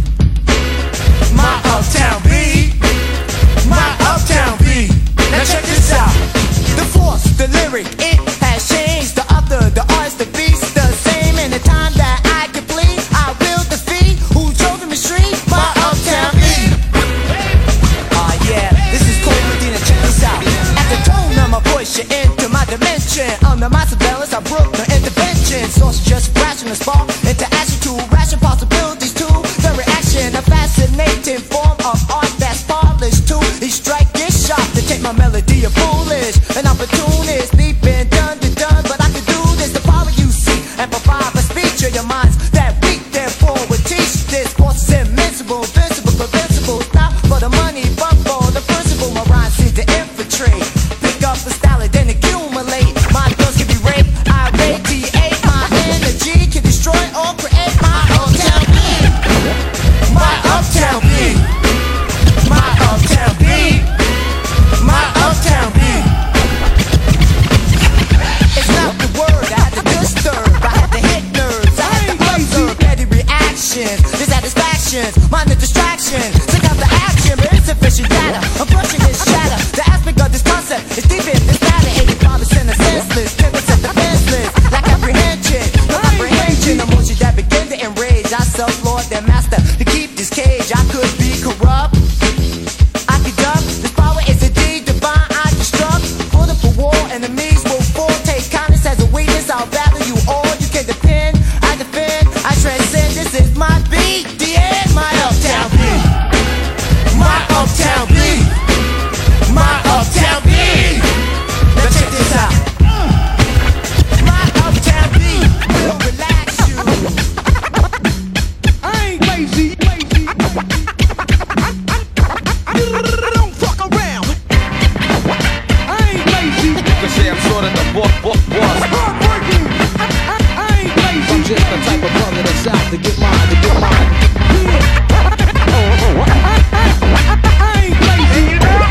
My uptown beat. My uptown beat. Now check this out. The force, the lyric, it has changed. The author, the artist, the beast, the same. In the time that I complete, I will defeat who drove the machine. My uptown beat. Yeah, this is Cole Medina. Check this out. At the tone of my voice, you're into my dimension. Under my surveillance, I broke no intervention. Source just crashing the spark into action to ration possibilities to the reaction. A fascinating form of art that's polished to each strike is sharp to take my melody of foolish. An opportunist, deep and done to done, but I can do this. The power you see and provide a speech of your minds that weak, therefore would teach this. Force is invincible, invincible, invincible. Not for the money, but for the principle. My rhymes seem to infiltrate. Pick up the style and then accumulate. My girls can be raped, I radiate. My energy can destroy or create my uptown beat. My uptown beat. My uptown beat. My uptown beat. It's not the word I had to disturb. I had to hit nerves. I had to observe petty reactions, dissatisfactions, minor distractions. Check out the action, but insufficient data. I'm brushing this shatter. The aspect of this concept is deep in this matter. 85% of senseless, 10% defenseless. Lack apprehension, no comprehension. Emotion that begin to enrage. I self-lord their master to keep this cage. I could be corrupt. I could duck. This power is indeed divine. I destruct. For the war, enemies will fall. Take kindness as a weakness. I'll value you all. You can depend. I defend. I transcend. This is my beat. The end. My uptown beat. My uptown beat. My uptown beat. Now check this out. My uptown beat will relax you. I ain't lazy. Don't fuck around. I ain't lazy. You can say I'm sort of the boss. Heartbreaking. I ain't lazy. I'm just the type of brother that's out to get mine, to get mine. I ain't lazy.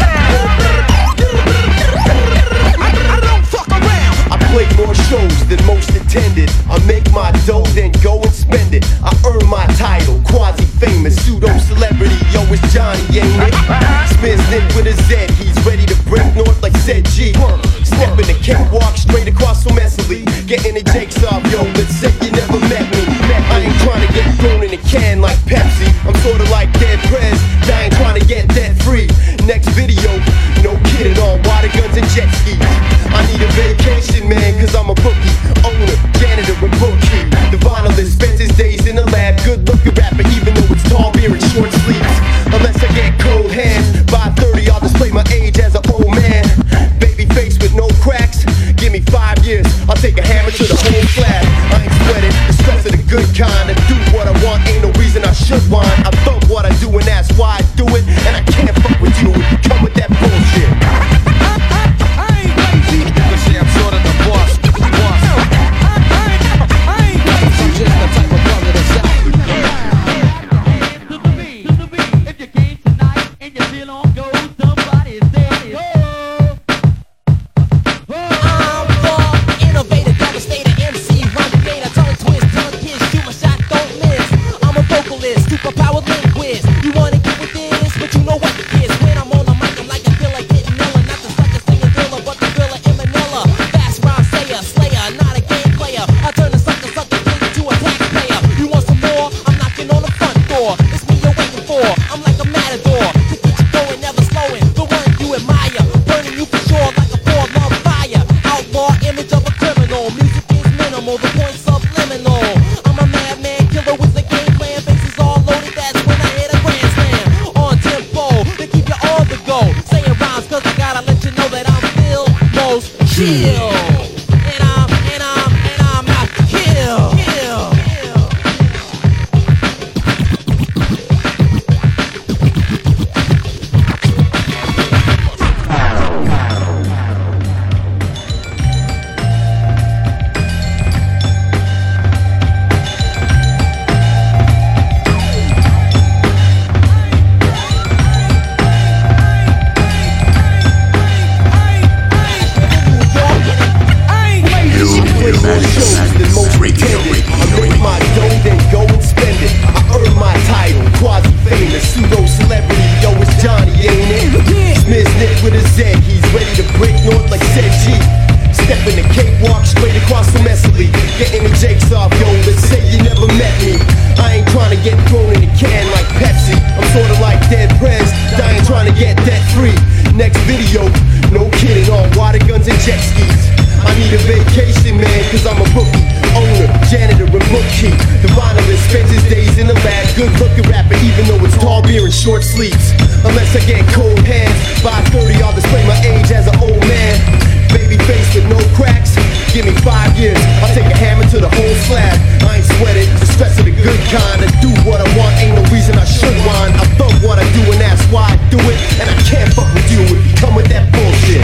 I don't fuck around. I play more shows than most attended. I make my dough, then go and spend it. I earn my title, quasi-famous, pseudo-celebrity. Yo, it's Johnny, ain't it? Spins in with a Z, he's ready to break north like said G. Stepping the cakewalk straight across so messily. Getting the jakes off, yo, let's say you never met me. I ain't trying to get thrown in a can like Pepsi. I'm sorta like Dead Prez, I ain't trying to get debt free. Next video, no kidding on water guns and jet skis. I need a vacation, man, cause I'm a bookie, owner, janitor, and bookie. The vinylist spends his days in the lab, good looking rapper, even though it's tall beer and short sleeves. Unless I get cold hands, by 30 I'll display my age as an old man. Baby face with no cracks, give me 5 years, I'll take a hammer to the whole slab. I ain't sweating, the stress of the good kind. To do what I want, ain't no reason I should whine. I thump what I do and that's why I do it. And I can't fuck with you if you come with that bullshit. kill. And I'm not kill. Short sleeves, unless I get cold hands. By 30, I'll display my age as an old man. Baby face with no cracks. Give me 5 years, I'll take a hammer to the whole slab. I ain't sweating, the stress of the good kind. To do what I want, ain't no reason I should whine. I love what I do and that's why I do it. And I can't fuck with you if you come with that bullshit.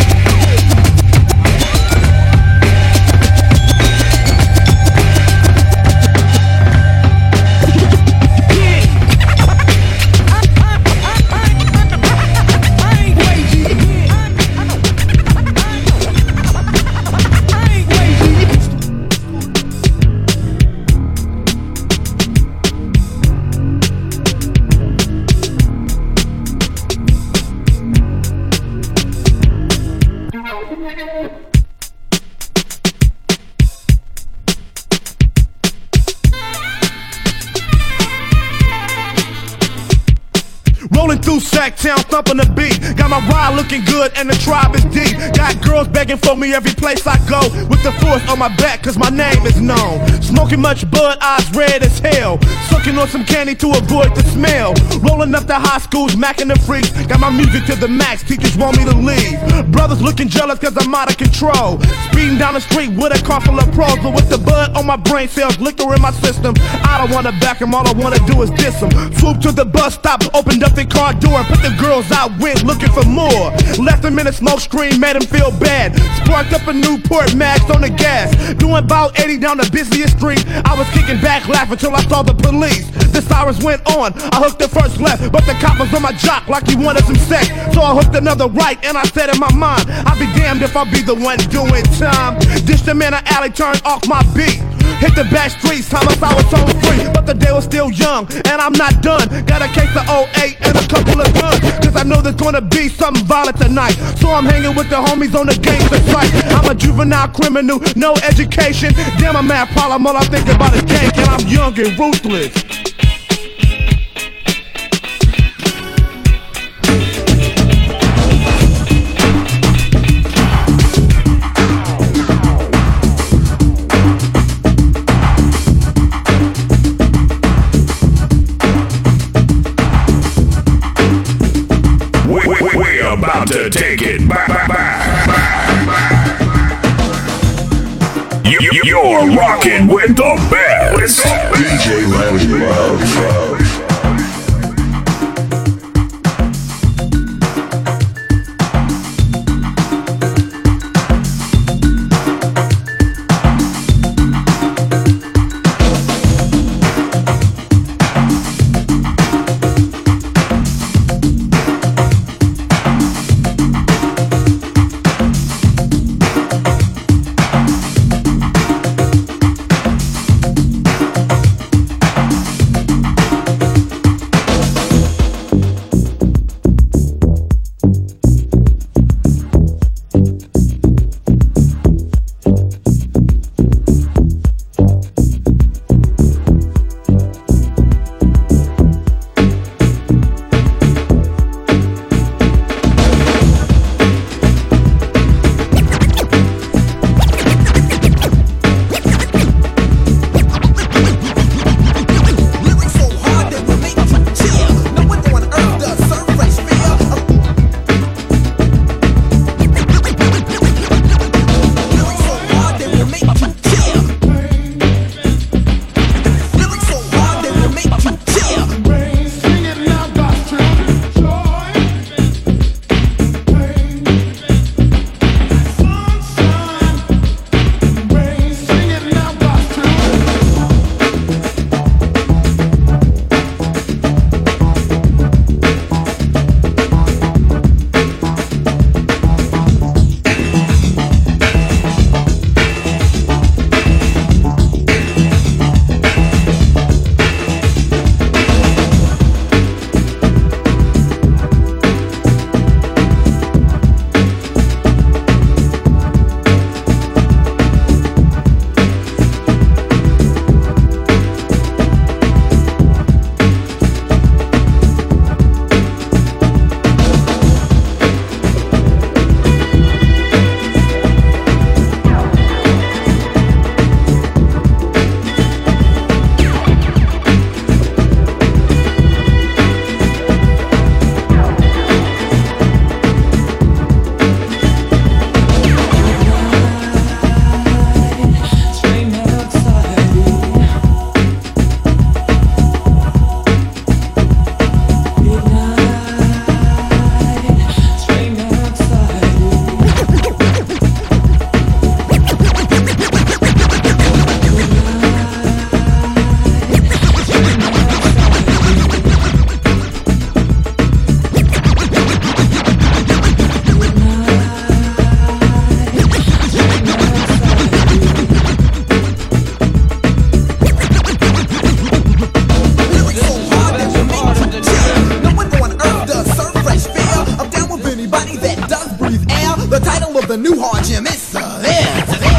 Rolling through Sacktown, thumping the beat. Got my ride looking good and the tribe is deep. Got girls begging for me every place I go. With the force on my back cause my name is known. Smoking much bud, eyes red as hell. Sucking on some candy to avoid the smell. Rolling up the high schools, macking the freaks. Got my music to the max, teachers want me to leave. Brothers looking jealous cause I'm out of control. Speeding down the street with a car full of pros. But with the bud on my brain cells, liquor in my system. I don't wanna back them, all I wanna do is diss them. Swoop to the bus stop, opened up the car door, put the girls out, went looking for more. Left them in a smoke screen, made them feel bad. Sparked up a Newport Max on the gas. Doing about 80 down the busiest street. I was kicking back, laughing till I saw the police. The sirens went on, I hooked the first left, but the cop was on my jock like he wanted some sex. So I hooked another right, and I said in my mind, I'll be damned if I'll be the one doing time. Dished him in an alley, turned off my beat. Hit the back streets, homicide was on free. But the day was still young, and I'm not done. Got a case of 08 and a couple of guns. Cause I know there's gonna be something violent tonight. So I'm hanging with the homies on the gangster site. I'm a juvenile criminal, no education. Damn, I'm mad problem, all I think about is gang. And I'm young and ruthless. We're about to take it back. You're rocking with the best. DJ Larry. The title of the new hard gym is Severe.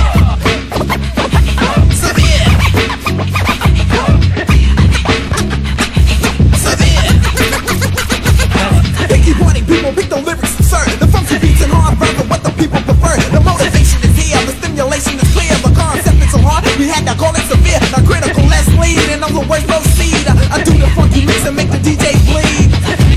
They keep wanting people, pick the lyrics absurd. The funky beats and hard verbal, what the people prefer. The motivation is here, the stimulation is clear. The concept is so hard, we had to call it severe. Now critical, let's lead, and I'm the worst proceed. I do the funky mix and make the DJ bleed.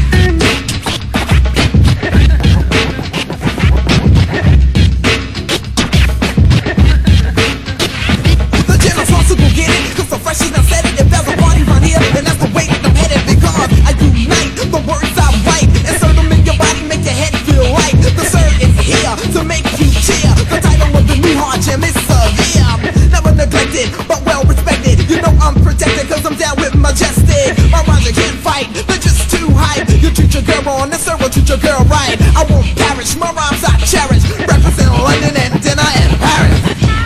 The general's also go get it, cause the fresh is not said it. If there's a party around here, and that's the way that I'm headed. Because I unite the words I write, insert them in your body, make your head feel right. The sir is here to make you cheer. The title of the new hard gym is Severe. Never neglected, but well respected. You know I'm protected, cause I'm down with Majestic. My rhymes you can't fight, they're just too hype. You treat your girl wrong, the sir will treat your girl right. I won't perish, my rhymes I cherish. Represent London and dinner and Paris.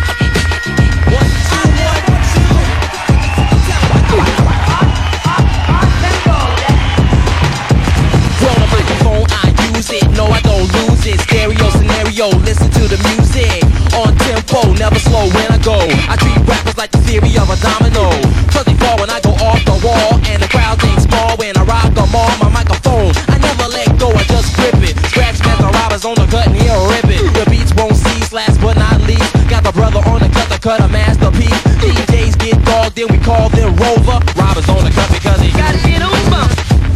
No, I don't lose it. Stereo scenario, listen to the music. On tempo, never slow when I go. I treat rappers like the theory of a domino. Cause they fall when I go off the wall. And the crowd ain't small when I rock them all. My microphone, I never let go, I just grip it. Scratch metal robbers on the cut and he'll rip it. The beats won't cease, last but not least. Got the brother on the cut a masterpiece. DJs get dogged, then we call them Rover. Robbers on the cut because he got it on bump.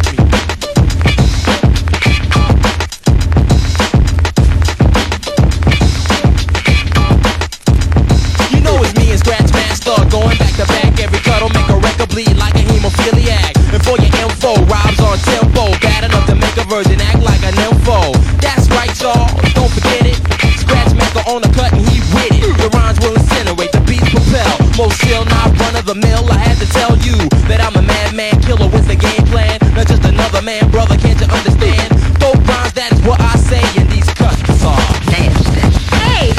Going back to back, every cut'll make a record bleed like a hemophiliac. And for your info, Rob's on tempo, bad enough to make a virgin act like a nympho. That's right, y'all, don't forget it. Scratch Master on the cut and he with it. The rhymes will incinerate, the beats propel. Most still not run of the mill. I had to tell you that I'm a madman killer with the game plan. Not just another man, brother, can't you understand? Dope rhymes, that is what I say, and these cuts are nasty. Hey!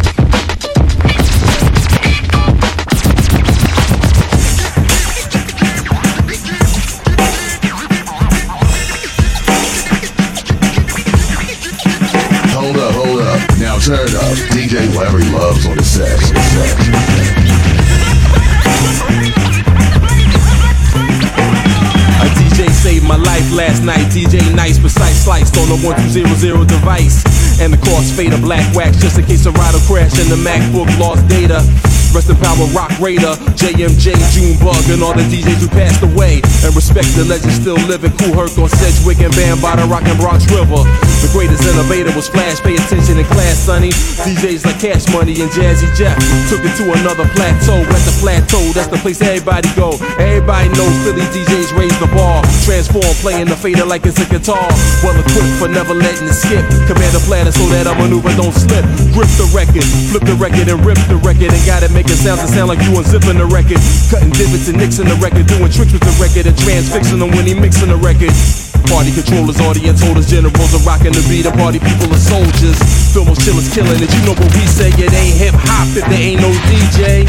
Hold up. Now turn up. DJ Larry Loves on the set. A DJ saved my life last night. DJ Nice, precise sliced on the 1200 device. And the crossfader black wax just in case a rider crash and the MacBook lost data. Rest in power, Rock Raider, JMJ, Junebug, and all the DJs who passed away. And respect the legends still living. Kool Herc on Sedgwick and Bambaataa rockin' Bronx River. The greatest innovator was Flash. Pay attention in class, sonny. DJs like Cash Money and Jazzy Jeff took it to another plateau. At the plateau, that's the place everybody go. Everybody knows Philly DJs raise the bar. Transform, playing the fader like it's a guitar. Well equipped for never letting it skip. Command the platter so that a maneuver don't slip. Grip the record, flip the record and rip the record. And got it make it sound to sound like you unzipping the record. Cutting divots and nicks in the record. Doing tricks with the record and transfixing them when he mixing the record. Party controllers, audience holders, generals are rocking the beat. And party people are soldiers. Filmers, chillers, killing it. You know what we say, it ain't hip hop if there ain't no DJ.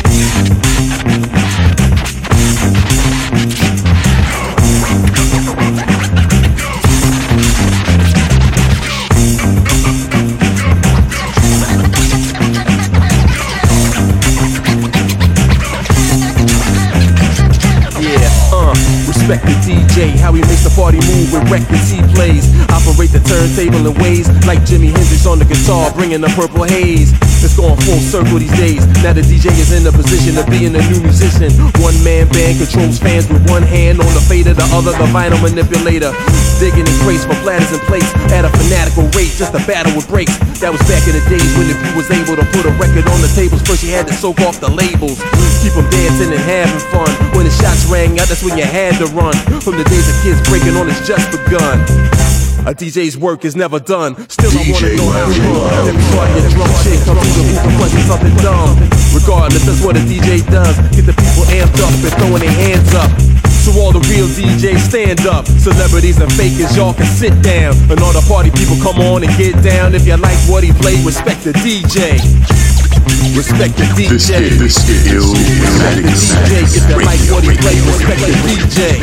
Respect the DJ, how he makes the party move with records he plays. Operate the turntable in ways like Jimi Hendrix on the guitar, bringing the purple haze. It's going full circle these days. Now the DJ is in the position of being a new musician. One man band controls fans with one hand on the fader, the other the vinyl manipulator. Digging in crates for platters and plates at a fanatical rate, just a battle with breaks. That was back in the days when if you was able to put a record on the tables, first you had to soak off the labels. Keep them dancing and having fun. When the shots rang out, that's when you had to run. From the days of kids breaking on, it's just begun. A DJ's work is never done. Still I wanna know how it's run. Every party a drum chick come through the booth and punching something dumb. Regardless, that's what a DJ does. Get the people amped up and throwing their hands up. So all the real DJs stand up. Celebrities and fakers, y'all can sit down. And all the party people come on and get down. If you like what he played, respect the DJ. Respect the DJ. This is Illmatic DJ. If you like what he played, respect the DJ.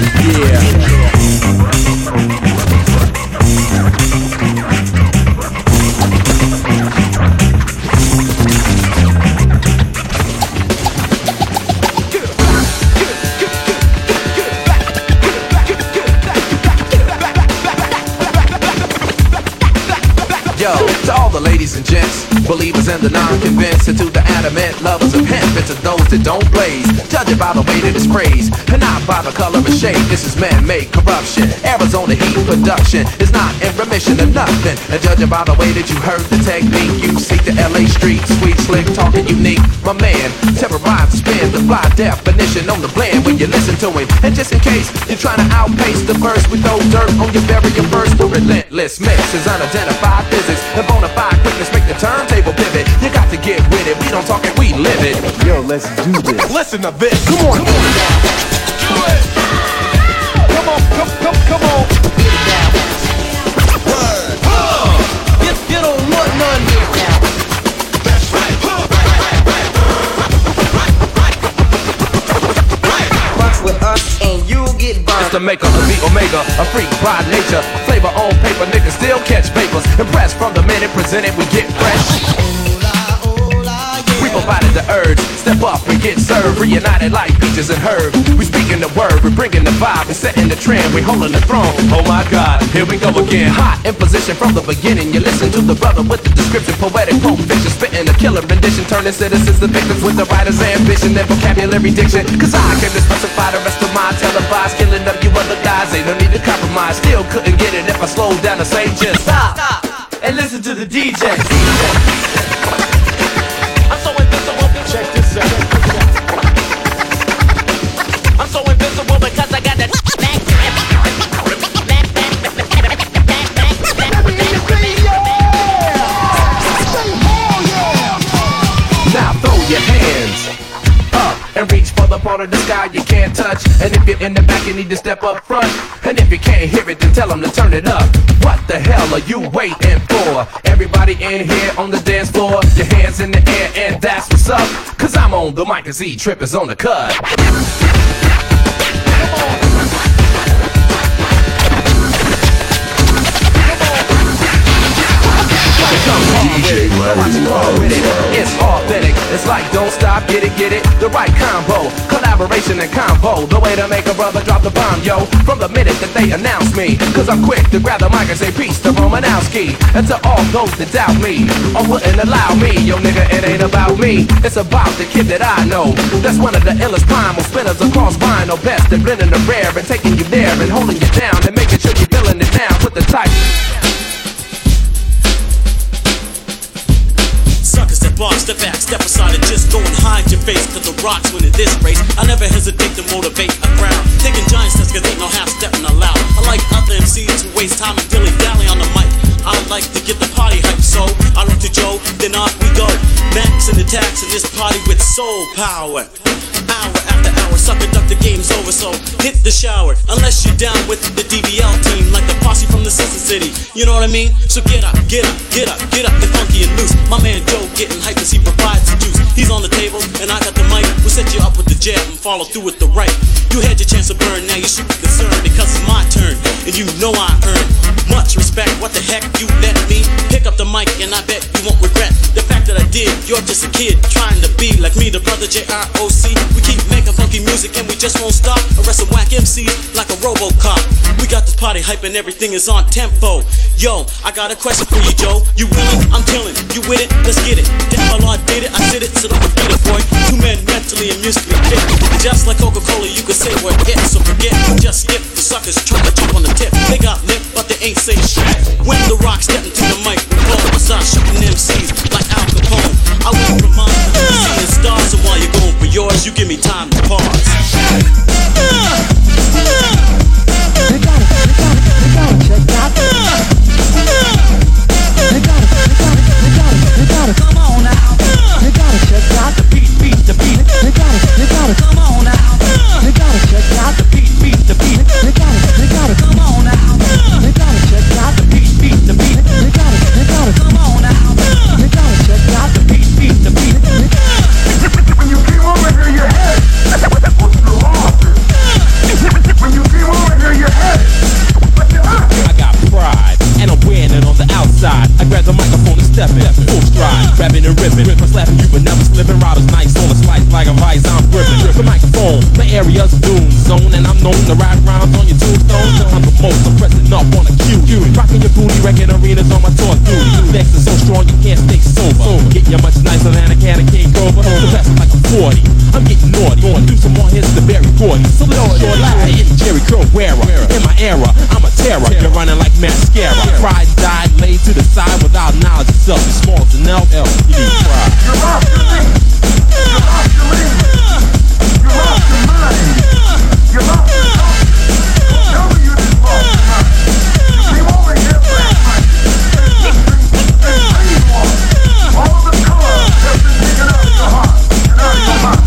Yeah. Yo, to all the ladies and gents, believers and the non-convinced, and to the adamant lovers of hemp, and to those that don't blaze, judge it by the way that it's praised, and not by the color and shape. This is man-made corruption. Arizona heat production is not in remission of nothing, and judging by the way that you heard the technique, you seek the LA street, sweet, slick, talking unique. My man, terrorize the spin, the fly definition on the blend when you listen to him. And just in case you're trying to outpace the verse, we throw dirt on your very first. The relentless mix is unidentified physics, and bona fide quickness make the turntable pivot. You got to get with it, we don't talk it, we live it. Yo, let's do this. Listen to this. Come on, come on now. Do it. Come on, come on. Get it down. Word. You don't want none. That's right. Box with us and you get burned. It's the maker of the Omega, a freak by nature. Flavor on paper, niggas still catch papers. Impressed from the minute presented, we get fresh. We provided the urge, step up and get served. Reunited like peaches and herbs. We speaking the word, we bringing the vibe and setting the trend. We holding the throne. Oh my God, here we go again. Hot in position from the beginning. You listen to the brother with the description, poetic pulp fiction, spitting a killer rendition, turning citizens to victims with the writer's ambition and vocabulary diction. Cause I came to specify the rest of my televised killing of you other guys. Ain't no need to compromise. Still couldn't get it if I slowed down to say just stop and listen to the DJ. Check this out. I'm so invincible because I got that Now throw your hands up and reach for the part of the sky you can't touch. And if you're in the back, you need to step up front. And if you can't hear it, then tell them to turn it up. What the hell are you waiting for? Everybody in here on the dance floor, your hands in the air, and that's what's up. Cause I'm on the mic, and Z-Trip is on the cut. DJ Larry Loves. It's authentic, it's like don't stop, get it, the right combo, collaboration and combo, the way to make a brother drop the bomb, yo, from the minute that they announce me, cause I'm quick to grab the mic and say peace to Romanowski, and to all those that doubt me, or wouldn't allow me, yo nigga, it ain't about me, it's about the kid that I know, that's one of the illest primal spinners across vinyl, best at blending the rare and taking you there and holding you down and making sure you're feeling it now with the type. Suckers that bark, step back, step aside and just go and hide your face. Cause the rocks win in this race. I never hesitate to motivate a crowd. Taking giant steps cause ain't no half stepping allowed. I like other MCs who waste time and dilly-dally on the mic. I like to get the party hype, so I look to Joe, then off we go. Max and the tax in this party with soul power. Hour after hour, sucker duck, the game's over, so hit the shower. Unless you're down with the DBL team, like the posse from the Sister City. You know what I mean? So get up, get up, get up, get up, the funky and loose. My man Joe getting hyped as he provides the juice. He's on the table, and I got the mic. We'll set you up with the jab and follow through with the right. You had your chance to burn, now you should be concerned because it's my turn, and you know I earned much respect. What the heck, you let me pick up the mic, and I bet you won't regret the fact that I did. You're just a kid trying to be like me, the brother J-R-O-C. We keep making funky music and we just won't stop. Arresting whack MCs like a RoboCop. We got this party hype and everything is on tempo. Yo, I got a question for you, Joe. You willing? I'm killing. You with it? Let's get it. Damn, my Lord did it. I did it, so don't forget it, boy. Two men mentally and musically fit. Just like Coca-Cola, you can say we're getting, so forget. Just skip the suckers trying to jump on the tip. They got lip, but they ain't saying shit. When the rock step into the mic, we're I start shooting MCs like Al Capone. I won't remind you of seeing stars, so while you're going for yours, you give me time to pause. They got it, check out. They got it, come on now. They got it, check out. The beat, the beat. They got it, come on now. They got it, check out. The beat, the beat. They got it, come on now. They got it, check out. The beat, the beat. They got it, come on now. They got it, check out. The beat, the beat. When you came over here, your head. What's the law? When you came over here, your head. I got pride, and I'm wearing it on the outside. I grab the microphone and step in, full stride, grabbing and ripping, slapping you but never slipping. Riders nice on a slice like a vice, I'm gripping. The microphone, my area's doom zone, and I'm known to ride rhymes on your tombstone. I'm the most, I'm pressing up on a cue, rocking your booty, wrecking arenas on my tour duty. girl wearer. In my era, I'm a terror. You're running like mascara. Pride died, laid to the side without knowledge of self. You're small as an L, you need pride. You're off your lead. You're off your lead. You're off your mind. You're off your talk. Tell me you didn't walk your mind. You came over here last night. All the colors have been taken out of your heart and out of your mind.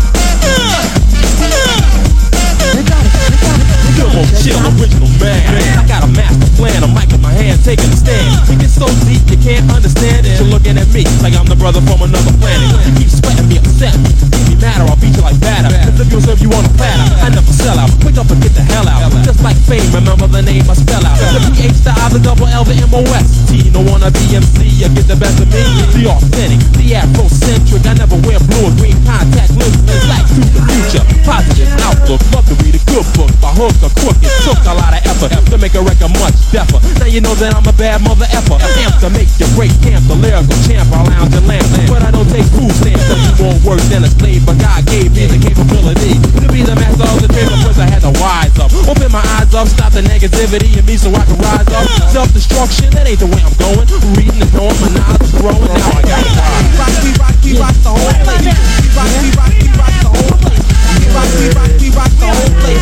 Good old chill, original man. I got a master plan, a mic in my hand, taking a stand. We get so deep you can't understand it. You're looking at me like I'm the brother from another planet. You keep sweating me, upset me. Get me mad or I'll beat you like batter. Cause if you'll serve you on a platter, I never sell out. Wake up and get the hell out. Just like fame, remember the name I spell out. The PH, the I, the double L, the M-O-S-T. No wanna be MC, you get the best of me. The authentic, the Afrocentric. I never wear blue or green contact lenses. Black to the future, positive outlook. Love to read a good book by hook or crook. It took a lot of effort to make a record much deafer. Now you know that I'm a bad mother effer. Amp to make your break camp, the lyrical champ. I lounge and lamp, but I don't take food stamps. To be more work than a slave, but God gave me the capability to be the master of the trade. First I had to wise up, open my eyes up, stop the negativity in me so I can rise up. Self-destruction, that ain't the way I'm going. Reading and knowing my knowledge is growing. Now I got it. We rock the whole place. We rock the whole place. We rock the whole place. We rock the whole place.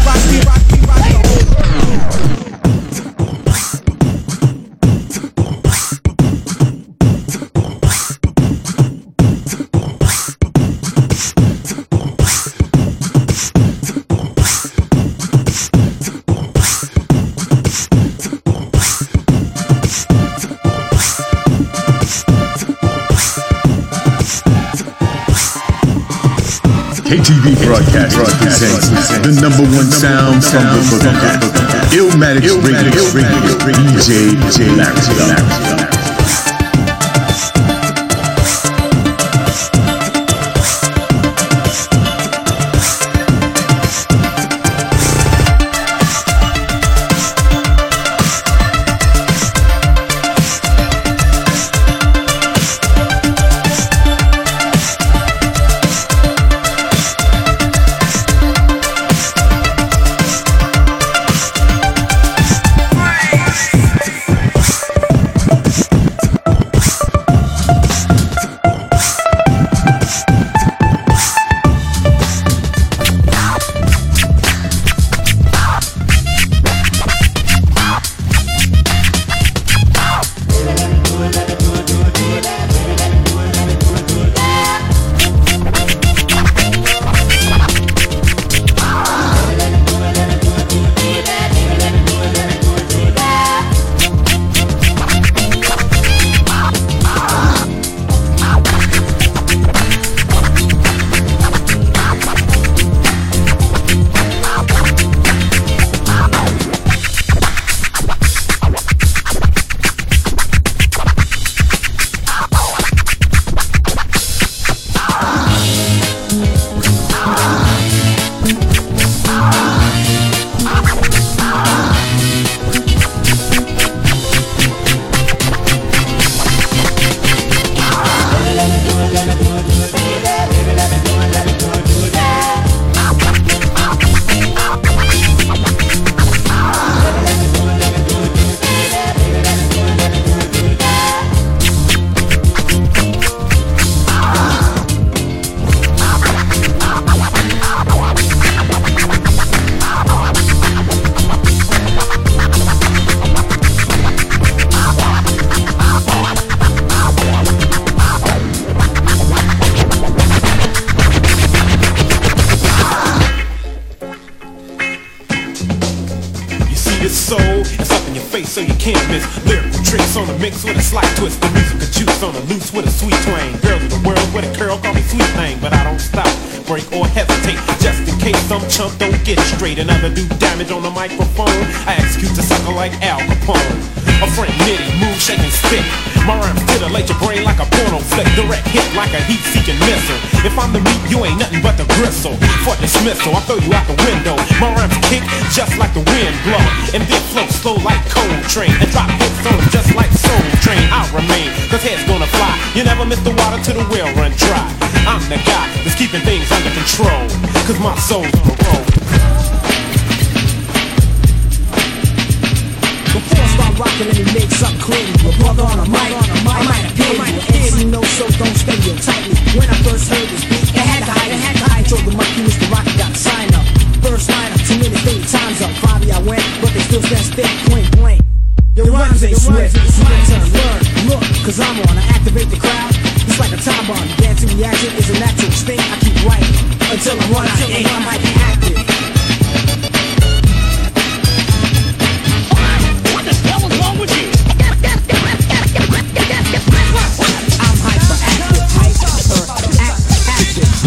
KTV Broadcast presents the number one sound from the Boogie. Illmatic Radio, DJ Larry. So you can't miss lyrical tricks on the mix with a slight twist. The musical juice on the loose with a sweet twang. Girls of the world with a curl call me sweet thing, but I don't stop, break or hesitate, just in case some chump don't get straight. Another do damage on the microphone. I execute the sucker like Al Capone. A friend Nitty, move, shake and spit. My rhymes titillate your brain like a porno flick. Direct hit like a heat-seeking missile. If I'm the meat, you ain't nothing but the gristle. For dismissal, I throw you out the window. My rhymes kick just like the wind blow, and then flow slow like Coltrane, and drop hits on them just like Soul Train. I'll remain, cause head's gonna fly. You never miss the water till the well run dry. I'm the guy that's keeping things under control, cause my soul's on a roll. something crazy. A brother on a mic, I might appear to you. MC no show, don't stay real tightly. When I first heard this beat, it had to hide, I told the monkey Mr. Rocky got to sign up. First line up, 2 minutes, 30 times up. Bobby, I went, but they still stand still, point blank. Your rhymes ain't swift, it's my turn, learn. Look, cause I'm on, I activate the crowd. It's like a time bomb, dancing reaction is a natural state. I keep writing until I run out of ink, I might be active. What the hell is wrong with you? I'm hyperactive, active.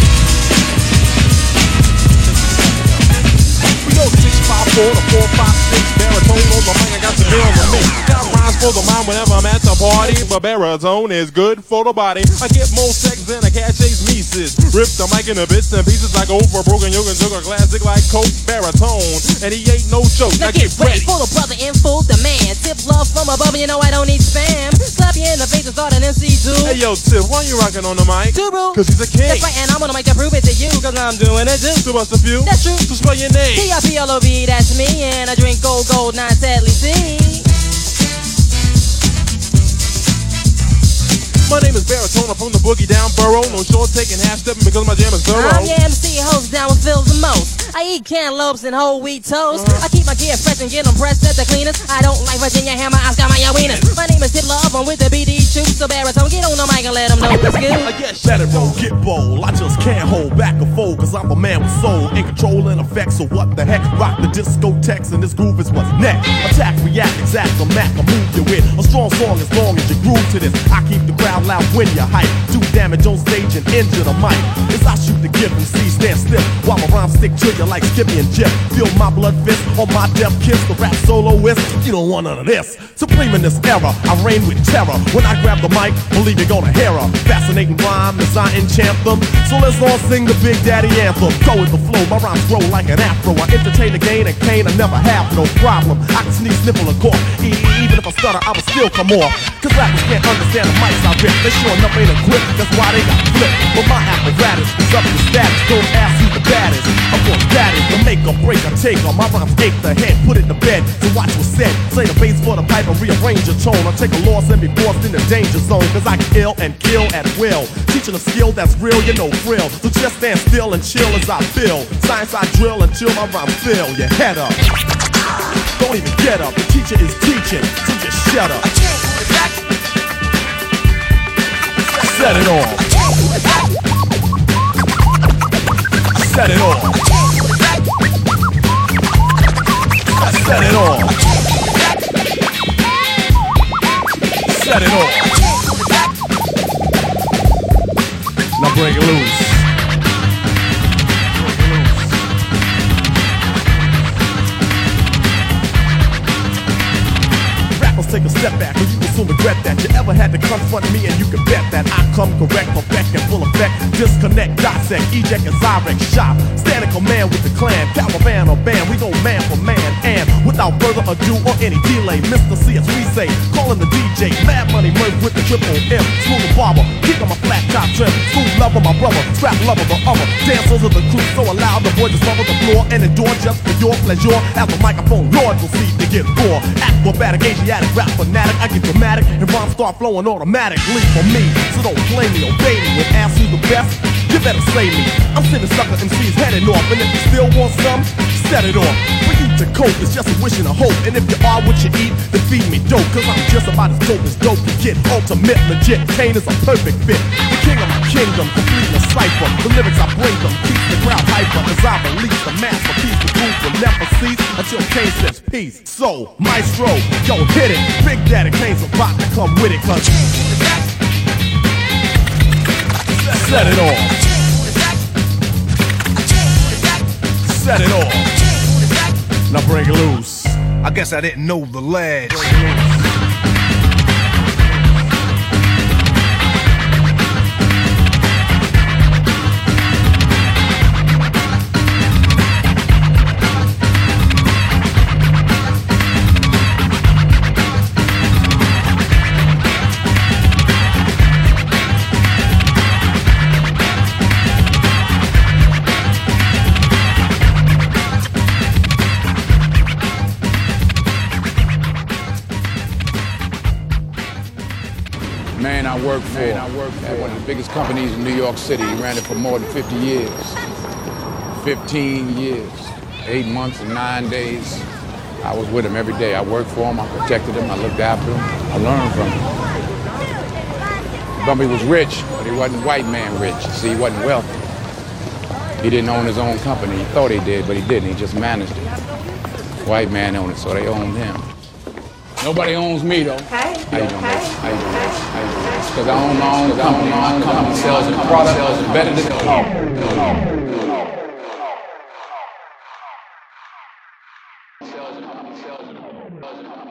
We go 654 to 456 baritone on the mic. I got the bill on the mix. Got rhymes for the mind whenever I'm at the party, but baritone is good for the body. I get more sex than a cat chase Mises. Rip the mic into bits and pieces like over broken yoga sugar classic like Coke baritone, and he ain't no joke. Now get ready for the brother in full demand. Tip love from above, you know I don't need spam. Slap you in the face and start an MC too. Hey yo, Tip, why you rocking on the mic? Turu, cause he's a king. That's right, and I'm on the mic to prove it to you, cause I'm doing it too. To bust a few, that's true. So spell your name. T-I-P-L-O-V, that's me, and I drink gold, not sadly see. My name is Baritone, I'm from the boogie down borough. No short taking, half stepping because my jam is thorough. I'm your MC host down with feels the most. I eat cantaloupes and whole wheat toast. I keep my gear fresh and get them pressed at the cleanest. I don't like Virginia Hammer, I got my wieners. My name is Tip Love, I'm with the BD Troop. So Baritone, get on the mic and let them know what's good. I guess let it roll, get bold. I just can't hold back or fold, cause I'm a man with soul. In control and effects, so what the heck? Rock the discotheques and this groove is what's next. Attack, react, exact, the Mac, I move you with a strong song as long as you groove to this. I keep the crowd loud when you hype. Do damage on stage and injure the mic. As I shoot the gift and see stand stiff while my rhymes stick to you like Skippy and Jip. Feel my blood fist on my death kiss. The rap soloist, you don't want none of this. Supreme in this era, I reign with terror. When I grab the mic, believe you're gonna hear a fascinating rhyme as I enchant them. So let's all sing the Big Daddy anthem. Go with the flow, my rhymes grow like an afro. I entertain the gain and cane, I never have no problem. I can sneeze, sniffle, and cough. Even if I stutter, I will still come off. Cause rappers can't understand the mics I rip. They sure enough ain't equipped, that's why they got flipped. But my apparatus is up to status. Don't ask who's the baddest. Of course that is the make or break or take on. My rhymes ache the head, put it to bed. So watch what's said. Play the bass for the pipe and rearrange your tone. I take a loss and be forced in the danger zone. Cause I can ill and kill at will. Teaching a skill that's real, you know thrill. So just stand still and chill as I feel. Science I drill until my rhymes fill your head up. Don't even get up, the teacher is teaching, so just shut up. Set it off. Set it off. Set it off. Set it off. Now break it loose. Take a step back, or you will soon regret that. You ever had to confront me, and you can bet that I come correct, perfect, and full effect. Disconnect, dissect, eject, and Zyrek shop. Stand in command with the clan, caravan or band. We go man for man, and without further ado or any delay, Mr. C as we say, calling the DJ. Mad Money Murph with the triple M. Smooth and barber, kick on my flat top trim. School lover, my brother, scrap lover, the other. Dancers of the crew so loud, the boys just rumble the floor and endure just for your pleasure. As the microphone, Lord will see to get raw. Acrobatic, Asiatic, rap fanatic, I get dramatic, and rhymes start flowing automatically for me. So don't blame me, obey me. When asked who's the best, you better say me. I'm sending sucker MCs heading off, and if you still want some, set it off. For you to cope, it's just a wish and a hope. And if you are what you eat, then feed me dope. Cause I'm just about as dope as dope can get. Ultimate, legit, Kane is a perfect fit. The king of my kingdom, complete in a cipher. The lyrics I bring them, keeps the crowd hyper. As I release the masterpiece, the groove will never cease until Kane says peace. So, maestro, yo, hit it. Big Daddy Kane's about to come with it, cause set it off. Set it off. Now break it loose. I guess I didn't know the ledge. man I worked for at one of the biggest companies in New York City. He ran it for more than 50 years. 15 years, 8 months and 9 days. I was with him every day. I worked for him, I protected him, I looked after him, I learned from him. The company was rich, but he wasn't white man rich. See, he wasn't wealthy. He didn't own his own company. He thought he did, but he didn't. He just managed it. White man owned it, so they owned him. Nobody owns me, though. Hey. How you doing, baby? How you doing, baby? How you doing? It's because I own my own company. My company sells a product sells better than the